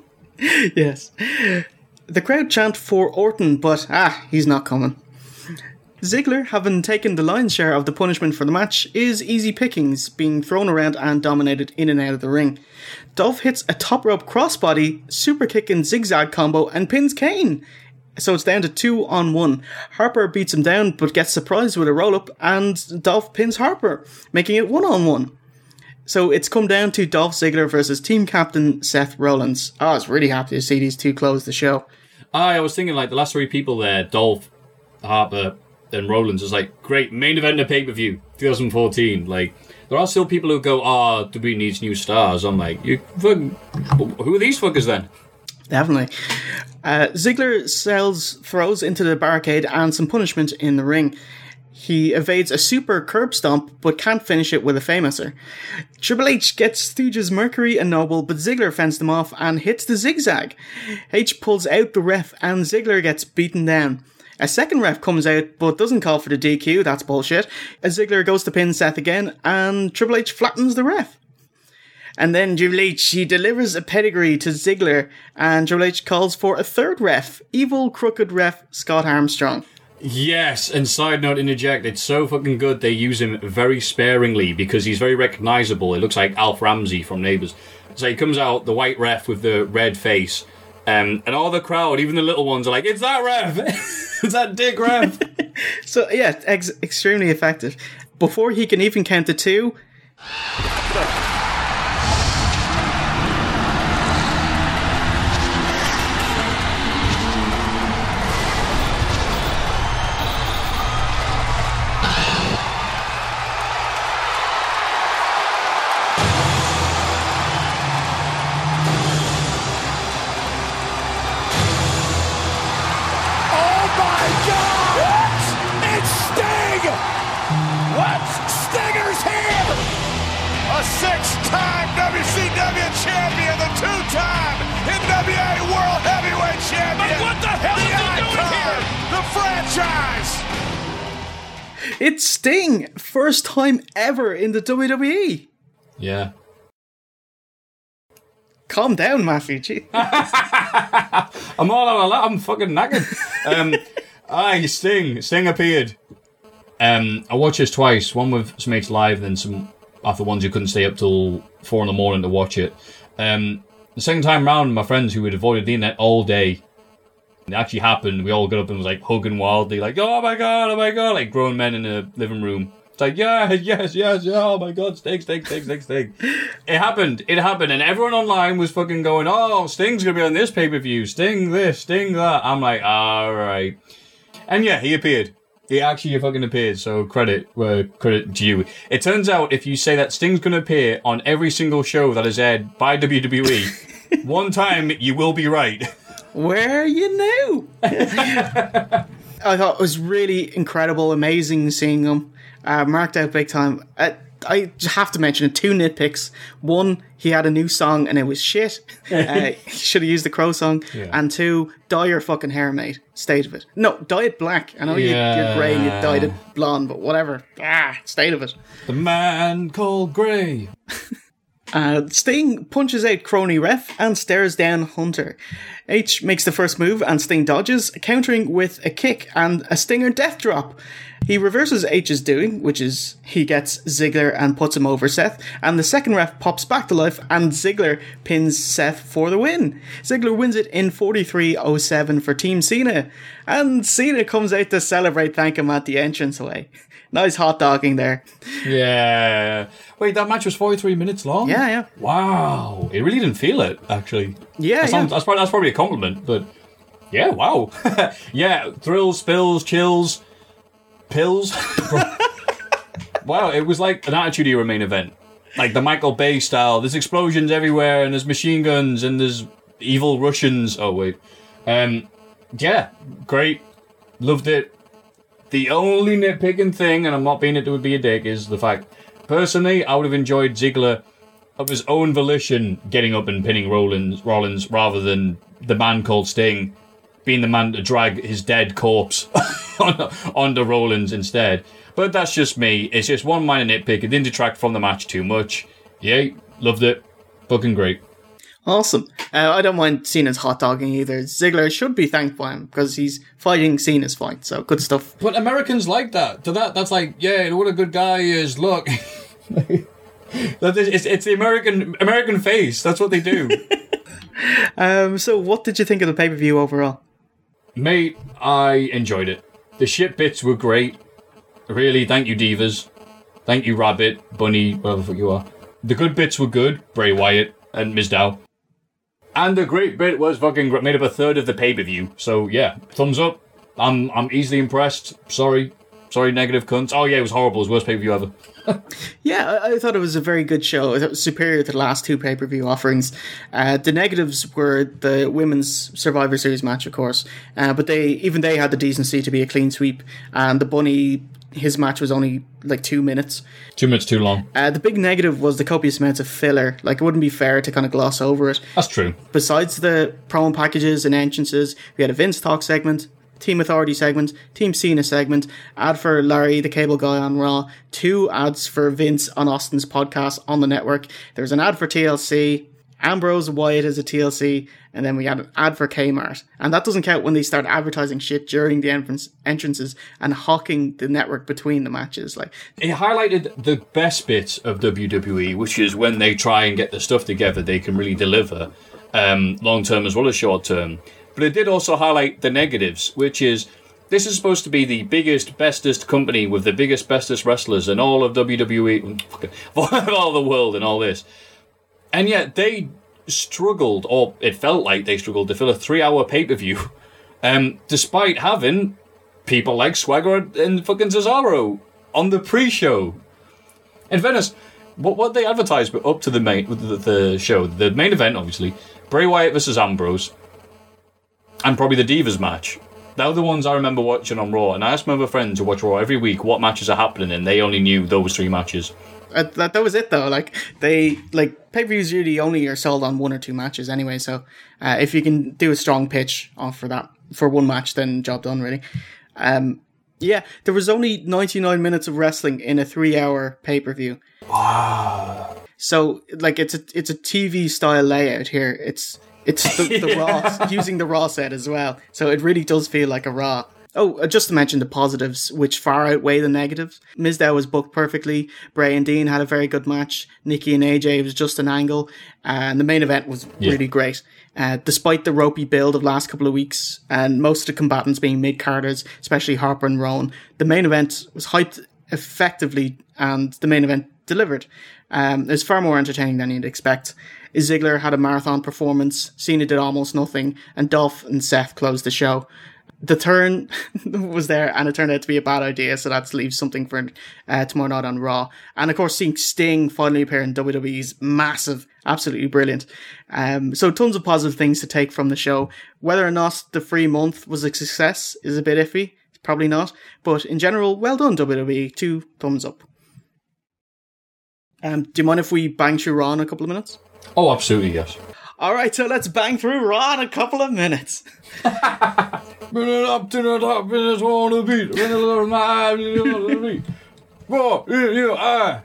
Yes. The crowd chant for Orton, but ah, he's not coming. Ziggler, having taken the lion's share of the punishment for the match, is easy pickings, being thrown around and dominated in and out of the ring. Dolph hits a top rope crossbody, super kick and zigzag combo, and pins Kane. So it's down to two on one. Harper beats him down, but gets surprised with a roll-up, and Dolph pins Harper, making it one on one. So it's come down to Dolph Ziggler versus team captain Seth Rollins. Oh, I was really happy to see these two close the show. I was thinking, like, the last three people there, Dolph, Harper, and Rollins, was like, great, main event of pay-per-view, twenty fourteen. Like, there are still people who go, oh, W W E needs new stars. I'm like, you fucking, who are these fuckers then? Definitely. Uh, Ziggler sells throws into the barricade and some punishment in the ring. He evades a super curb stomp, but can't finish it with a famouser. Triple H gets Stooges Mercury and Noble, but Ziggler fends them off and hits the zigzag. H pulls out the ref and Ziggler gets beaten down. A second ref comes out, but doesn't call for the D Q, that's bullshit. As Ziggler goes to pin Seth again, and Triple H flattens the ref. And then Triple H, he delivers a pedigree to Ziggler, and Triple H calls for a third ref, evil, crooked ref Scott Armstrong. Yes, and side note, interject, it's so fucking good they use him very sparingly because he's very recognisable. It looks like Alf Ramsey from Neighbours. So he comes out, the white ref with the red face, um, and all the crowd, even the little ones, are like, it's that ref! It's that dick ref! So, yeah, ex- extremely effective. Before he can even count to two... Six-time W C W champion, the two-time N W A World Heavyweight champion. But what the hell the is he doing here? The franchise. It's Sting, first time ever in the W W E. Yeah. Calm down, Matthew. Gee. I'm all out of that. I'm fucking knackered. Um, aye, Sting. Sting appeared. Um, I watched this twice. One with some mates live, then some after ones who couldn't stay up till four in the morning to watch it. Um, the second time round, my friends who had avoided the internet all day, it actually happened. We all got up and was like hugging wildly, like, oh my god, oh my god, like grown men in a living room. It's like, yeah, yes, yes, yeah, oh my god, Sting, Sting, Sting, Sting, Sting. It happened, it happened, and everyone online was fucking going, oh, Sting's gonna be on this pay-per-view, Sting this, Sting that. I'm like, alright. And yeah, he appeared. He actually fucking appeared, so credit uh, credit to you. It turns out if you say that Sting's going to appear on every single show that is aired by W W E, one time you will be right. Where you knew? I thought it was really incredible, amazing seeing him. Uh, marked out big time. Uh, I have to mention two nitpicks. One, he had a new song and it was shit. Uh, he should have used the Crow song. Yeah. And two, dye your fucking hair, mate. State of it. No, dye it black. I know yeah. you, you're grey and you dyed it blonde, but whatever. Ah, state of it. The man called Grey. Uh, Sting punches out Crony Ref and stares down Hunter. H makes the first move and Sting dodges, countering with a kick and a Stinger death drop. He reverses H's doing, which is he gets Ziggler and puts him over Seth, and the second ref pops back to life and Ziggler pins Seth for the win. Ziggler wins it in forty-three oh seven for Team Cena, and Cena comes out to celebrate, thank him at the entranceway. Nice hot dogging there. Yeah. Wait, that match was forty-three minutes long? Yeah, yeah. Wow. It really didn't feel it, actually. Yeah, that sounds, yeah. That's, probably, that's probably a compliment, but yeah, wow. Yeah, thrills, spills, chills, pills. Wow, it was like an Attitude Era main event. Like the Michael Bay style. There's explosions everywhere, and there's machine guns, and there's evil Russians. Oh, wait. Um, yeah, great. Loved it. The only nitpicking thing, and I'm not being it to be a dick, is the fact, personally, I would have enjoyed Ziggler of his own volition getting up and pinning Rollins, Rollins rather than the man called Sting being the man to drag his dead corpse on, onto Rollins instead. But that's just me. It's just one minor nitpick. It didn't detract from the match too much. Yay, loved it. Fucking great. Awesome. Uh, I don't mind Cena's hot dogging either. Ziggler should be thanked by him because he's fighting Cena's fight. So good stuff. But Americans like that. To that, that's like, yeah, what a good guy he is. Look, it's, it's the American American face. That's what they do. um. So, what did you think of the pay per view overall, mate? I enjoyed it. The shit bits were great. Really, thank you, Divas. Thank you, Rabbit, Bunny, whatever the fuck you are. The good bits were good. Bray Wyatt and Miz Dow. And the great bit was fucking great. Made up a third of the pay-per-view. So, yeah, thumbs up. I'm I'm easily impressed. Sorry. Sorry, negative cunts. Oh, yeah, it was horrible. It was the worst pay-per-view ever. Yeah, I, I thought it was a very good show. I thought it was superior to the last two pay-per-view offerings. Uh, the negatives were the women's Survivor Series match, of course. Uh, but they even they had the decency to be a clean sweep. And the Bunny, his match was only like two minutes. Two minutes too long. Uh, the big negative was the copious amounts of filler. Like, it wouldn't be fair to kind of gloss over it. That's true. Besides the promo packages and entrances, we had a Vince Talk segment, Team Authority segment, Team Cena segment, ad for Larry the Cable Guy on Raw, two ads for Vince on Austin's podcast on the network. There was an ad for T L C, Ambrose and Wyatt as a T L C, and then we had an ad for Kmart. And that doesn't count when they start advertising shit during the entrance, entrances and hawking the network between the matches. Like, it highlighted the best bits of W W E, which is when they try and get the stuff together, they can really deliver, um, long term as well as short term. But it did also highlight the negatives, which is this is supposed to be the biggest, bestest company with the biggest, bestest wrestlers in all of W W E, all the world and all this. And yet they struggled, or it felt like they struggled, to fill a three-hour pay-per-view, um, despite having people like Swagger and fucking Cesaro on the pre-show. In fairness, what what they advertised up to the main the, the show, the main event, obviously, Bray Wyatt versus Ambrose, and probably the Divas match. They're the ones I remember watching on Raw, and I asked my other friends who watch Raw every week what matches are happening, and they only knew those three matches. Uh, that, that was it though. Like they like pay-per-views really only are sold on one or two matches anyway. So uh, if you can do a strong pitch off for that for one match, then job done really. Um, yeah, there was only ninety-nine minutes of wrestling in a three-hour pay-per-view. Wow. So like it's a it's a T V style layout here. It's it's the, the yeah. Raw using the Raw set as well. So it really does feel like a Raw. Oh, just to mention the positives, which far outweigh the negatives. Mizdow was booked perfectly. Bray and Dean had a very good match. Nikki and A J was just an angle. And the main event was yeah. really great. Uh, despite the ropey build of last couple of weeks, and most of the combatants being mid-carders, especially Harper and Rowan, the main event was hyped effectively, and the main event delivered. Um, it was far more entertaining than you'd expect. Ziggler had a marathon performance. Cena did almost nothing. And Dolph and Seth closed the show. The turn was there, and it turned out to be a bad idea, so that's leaves something for uh, tomorrow night on Raw. And of course, seeing Sting finally appear in W W E is massive, absolutely brilliant. Um, so tons of positive things to take from the show. Whether or not the free month was a success is a bit iffy. Probably not. But in general, well done, W W E. Two thumbs up. Um, do you mind if we bang through Raw in a couple of minutes? Oh, absolutely, yes. All right, so let's bang through Raw in a couple of minutes. Bring it up to the top, and it's on the beat. Bring it up to my eyes, and it's on the beat. Raw, in your eye.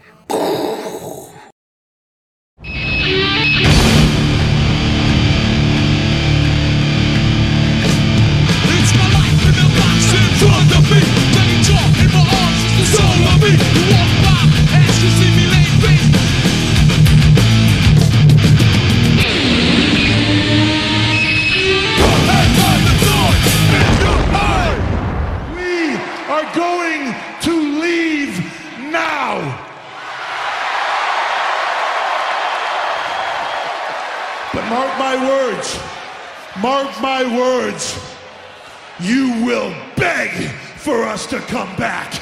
It's my life in the box in front of me. Taking talk in my arms is the soul of me. You walk by, as you see me lay face. Are going to leave now. But mark my words, mark my words, you will beg for us to come back.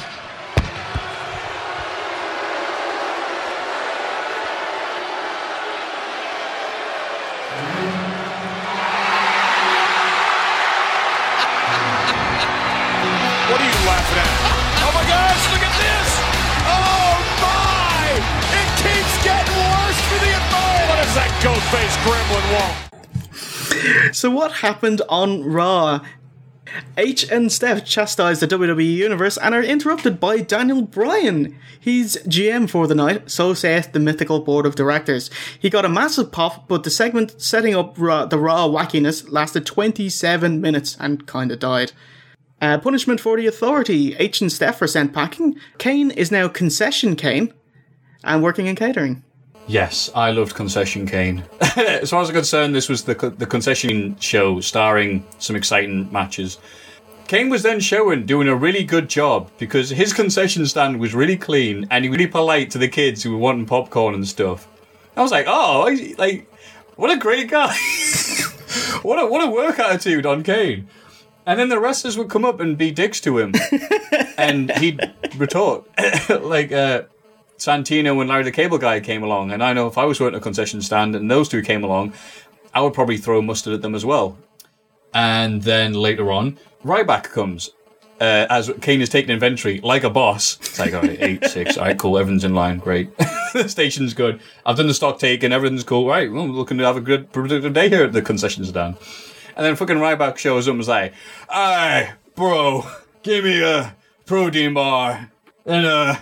What are you laughing at? Oh my gosh, look at this! Oh my! It keeps getting worse for the authority! What does that goat-faced gremlin want? So what happened on Raw? H and Steph chastise the W W E Universe and are interrupted by Daniel Bryan. He's G M for the night, so saith the mythical board of directors. He got a massive pop, but the segment setting up Raw, the Raw wackiness lasted twenty-seven minutes and kinda died. Uh, punishment for the authority. H and Steph are sent packing. Kane is now Concession Kane and working in catering. Yes, I loved Concession Kane. As far as I'm concerned, this was the the concession show starring some exciting matches. Kane was then showing doing a really good job because his concession stand was really clean and he was really polite to the kids who were wanting popcorn and stuff. I was like, oh, like, what a great guy. what a what a work attitude on Kane. And then the wrestlers would come up and be dicks to him. And he'd retort. like, uh, Santino and Larry the Cable Guy came along. And I know if I was working a concession stand and those two came along, I would probably throw mustard at them as well. And then later on, Ryback comes. Uh, as Kane is taking inventory like a boss. It's like, all right, eight, six, all right, cool, everything's in line, great. The station's good. I've done the stock take and everything's cool. Right, well, we're looking to have a good, productive day here at the concession stand. And then fucking Ryback shows up and was like, "Aye, bro, give me a protein bar and a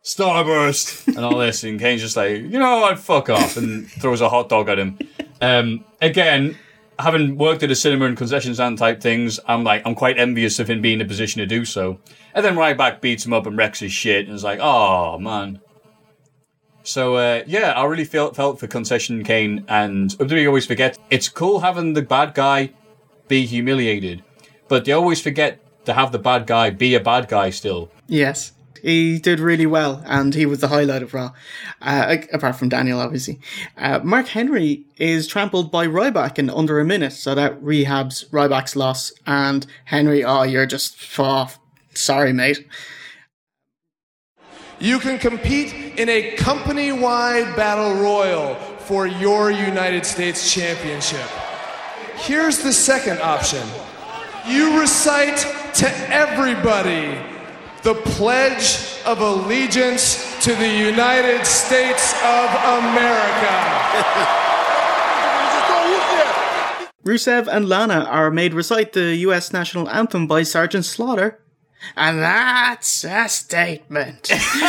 Starburst, and all this, and Kane's just like, you know what, fuck off, and throws a hot dog at him. Um, again, having worked at a cinema and concession stand type things, I'm like, I'm quite envious of him being in a position to do so. And then Ryback beats him up and wrecks his shit, and it's like, oh man. So uh, yeah, I really felt felt for Concession Kane, and we always forget it's cool having the bad guy be humiliated, but they always forget to have the bad guy be a bad guy still. Yes. He did really well, and he was the highlight of Raw, uh, apart from Daniel, obviously. Uh, Mark Henry is trampled by Ryback in under a minute, so that rehabs Ryback's loss, and Henry, oh, you're just, oh, sorry, mate. You can compete in a company-wide battle royal for your United States Championship. Here's the second option. You recite to everybody the Pledge of Allegiance to the United States of America. Rusev and Lana are made recite the U S national anthem by Sergeant Slaughter. And that's a statement.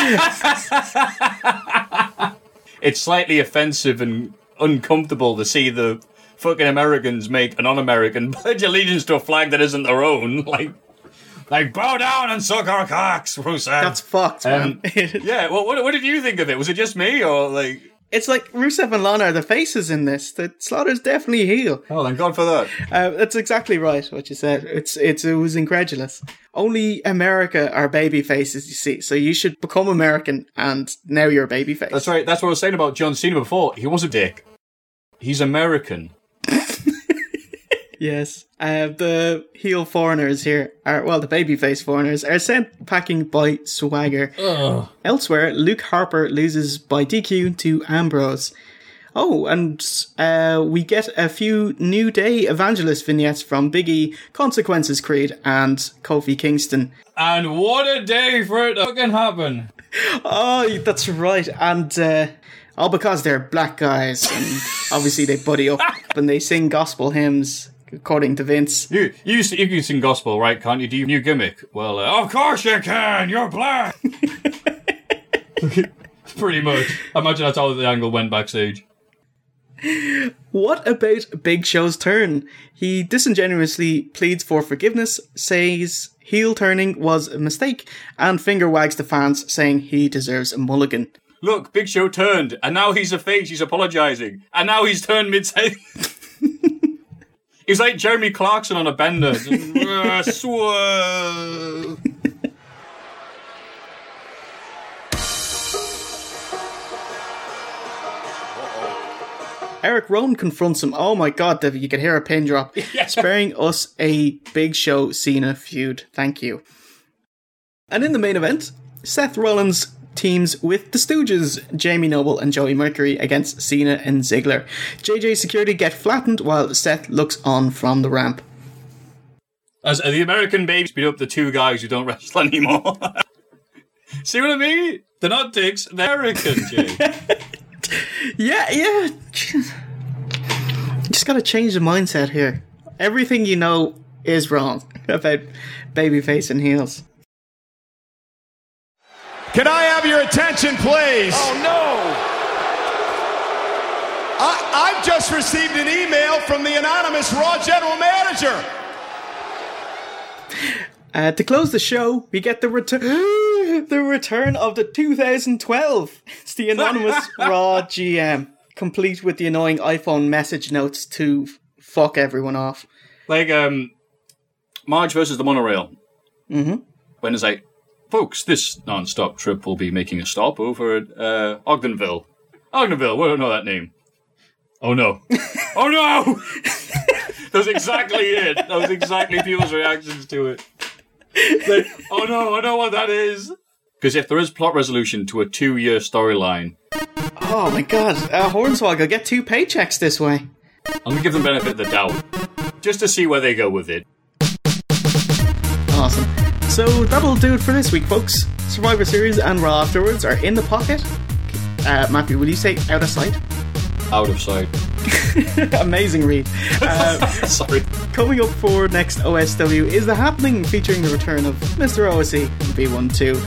It's slightly offensive and uncomfortable to see the fucking Americans make an un-American pledge allegiance to a flag that isn't their own. Like, like bow down and suck our cocks, Rusev. That's fucked, man. Um, yeah, well, what, what did you think of it? Was it just me, or like... It's like Rusev and Lana are the faces in this. The Slaughter's definitely a heel. Oh, thank God for that. Uh, that's exactly right, what you said. It's, it's, it was incredulous. Only America are baby faces, you see. So you should become American, and now you're a baby face. That's right. That's what I was saying about John Cena before. He was a dick. He's American. Yes. Uh, the heel foreigners here, are well, the babyface foreigners, are sent packing by Swagger. Ugh. Elsewhere, Luke Harper loses by D Q to Ambrose. Oh, and uh, we get a few New Day Evangelist vignettes from Big E, Consequences Creed, and Kofi Kingston. And what a day for it to fucking happen. Oh, that's right. And uh, all because they're black guys, and obviously they buddy up and they sing gospel hymns. According to Vince. You you, you can sing gospel, right, can't you? Do you new gimmick? Well, uh, of course you can! You're black! Pretty much. I imagine that's how the angle went backstage. What about Big Show's turn? He disingenuously pleads for forgiveness, says heel turning was a mistake, and finger wags the fans, saying he deserves a mulligan. Look, Big Show turned, and now he's a face, he's apologising, and now he's turned mid-side. He's like Jeremy Clarkson on a bender. uh, swirl. Eric Rowan confronts him. Oh my god, David, you can hear a pin drop. Yeah. Sparing us a Big Show Cena feud. Thank you. And in the main event, Seth Rollins teams with the Stooges, Jamie Noble and Joey Mercury against Cena and Ziggler. J J Security get flattened while Seth looks on from the ramp. As the American babes beat up the two guys who don't wrestle anymore. See what I mean? They're not dicks, they're American, Jay. yeah, yeah. Just gotta change the mindset here. Everything you know is wrong about babyface and heels. Can I have your attention, please? Oh, no! I, I've just received an email from the anonymous Raw General Manager. Uh, to close the show, we get the return the return of the two thousand twelve. It's the anonymous Raw G M, complete with the annoying iPhone message notes to f- fuck everyone off. Like, um, Marge versus the monorail. Mm-hmm. When it's like, folks, this non-stop trip will be making a stop over at uh, Ogdenville. Ogdenville, we don't know that name. Oh no. Oh no! That was exactly it. That was exactly people's reactions to it. Like, oh no, I know what that is. Because if there is plot resolution to a two-year storyline... Oh my god, uh, Hornswoggle get two paychecks this way. I'm going to give them benefit of the doubt. Just to see where they go with it. Awesome. So that'll do it for this week, folks. Survivor Series and Raw afterwards are in the pocket. Uh, Matthew, will you say out of sight? Out of sight. Amazing read. Uh, Sorry. Coming up for next O S W is The Happening, featuring the return of Mister O S E and B one two.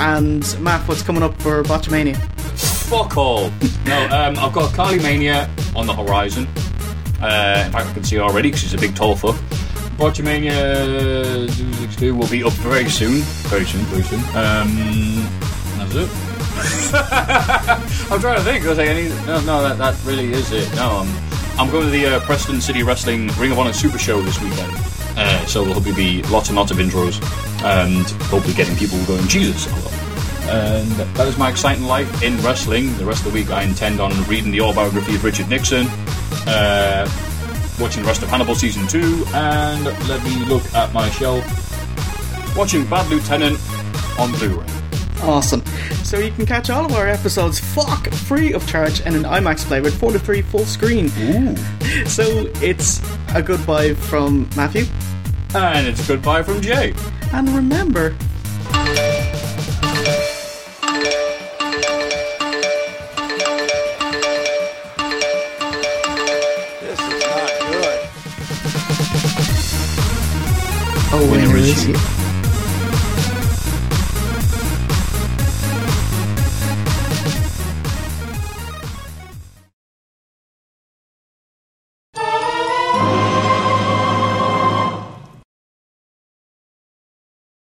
And Matt, what's coming up for Botchamania? Fuck all. No, um, I've got Carly Mania on the horizon. Uh, in fact, I can see her already because she's a big tall fuck. Botchamania two sixty-two will be up very soon. Very soon, very soon. Um, that's it. I'm trying to think. I was like, I need, no, no, that, that really is it. No, I'm, I'm going to the uh, Preston City Wrestling Ring of Honor Super Show this weekend. Uh, so there'll hopefully be lots and lots of intros and hopefully getting people going, Jesus. And that is my exciting life in wrestling. The rest of the week I intend on reading the autobiography of Richard Nixon, uh, watching the rest of Hannibal Season two, and let me look at my shelf, watching Bad Lieutenant on Blu-ray. Awesome. So you can catch all of our episodes fuck free of charge in an IMAX play with four to three full screen. Ooh. So it's a goodbye from Matthew. And it's a goodbye from Jay. And remember... This is not good. Oh, winner is you.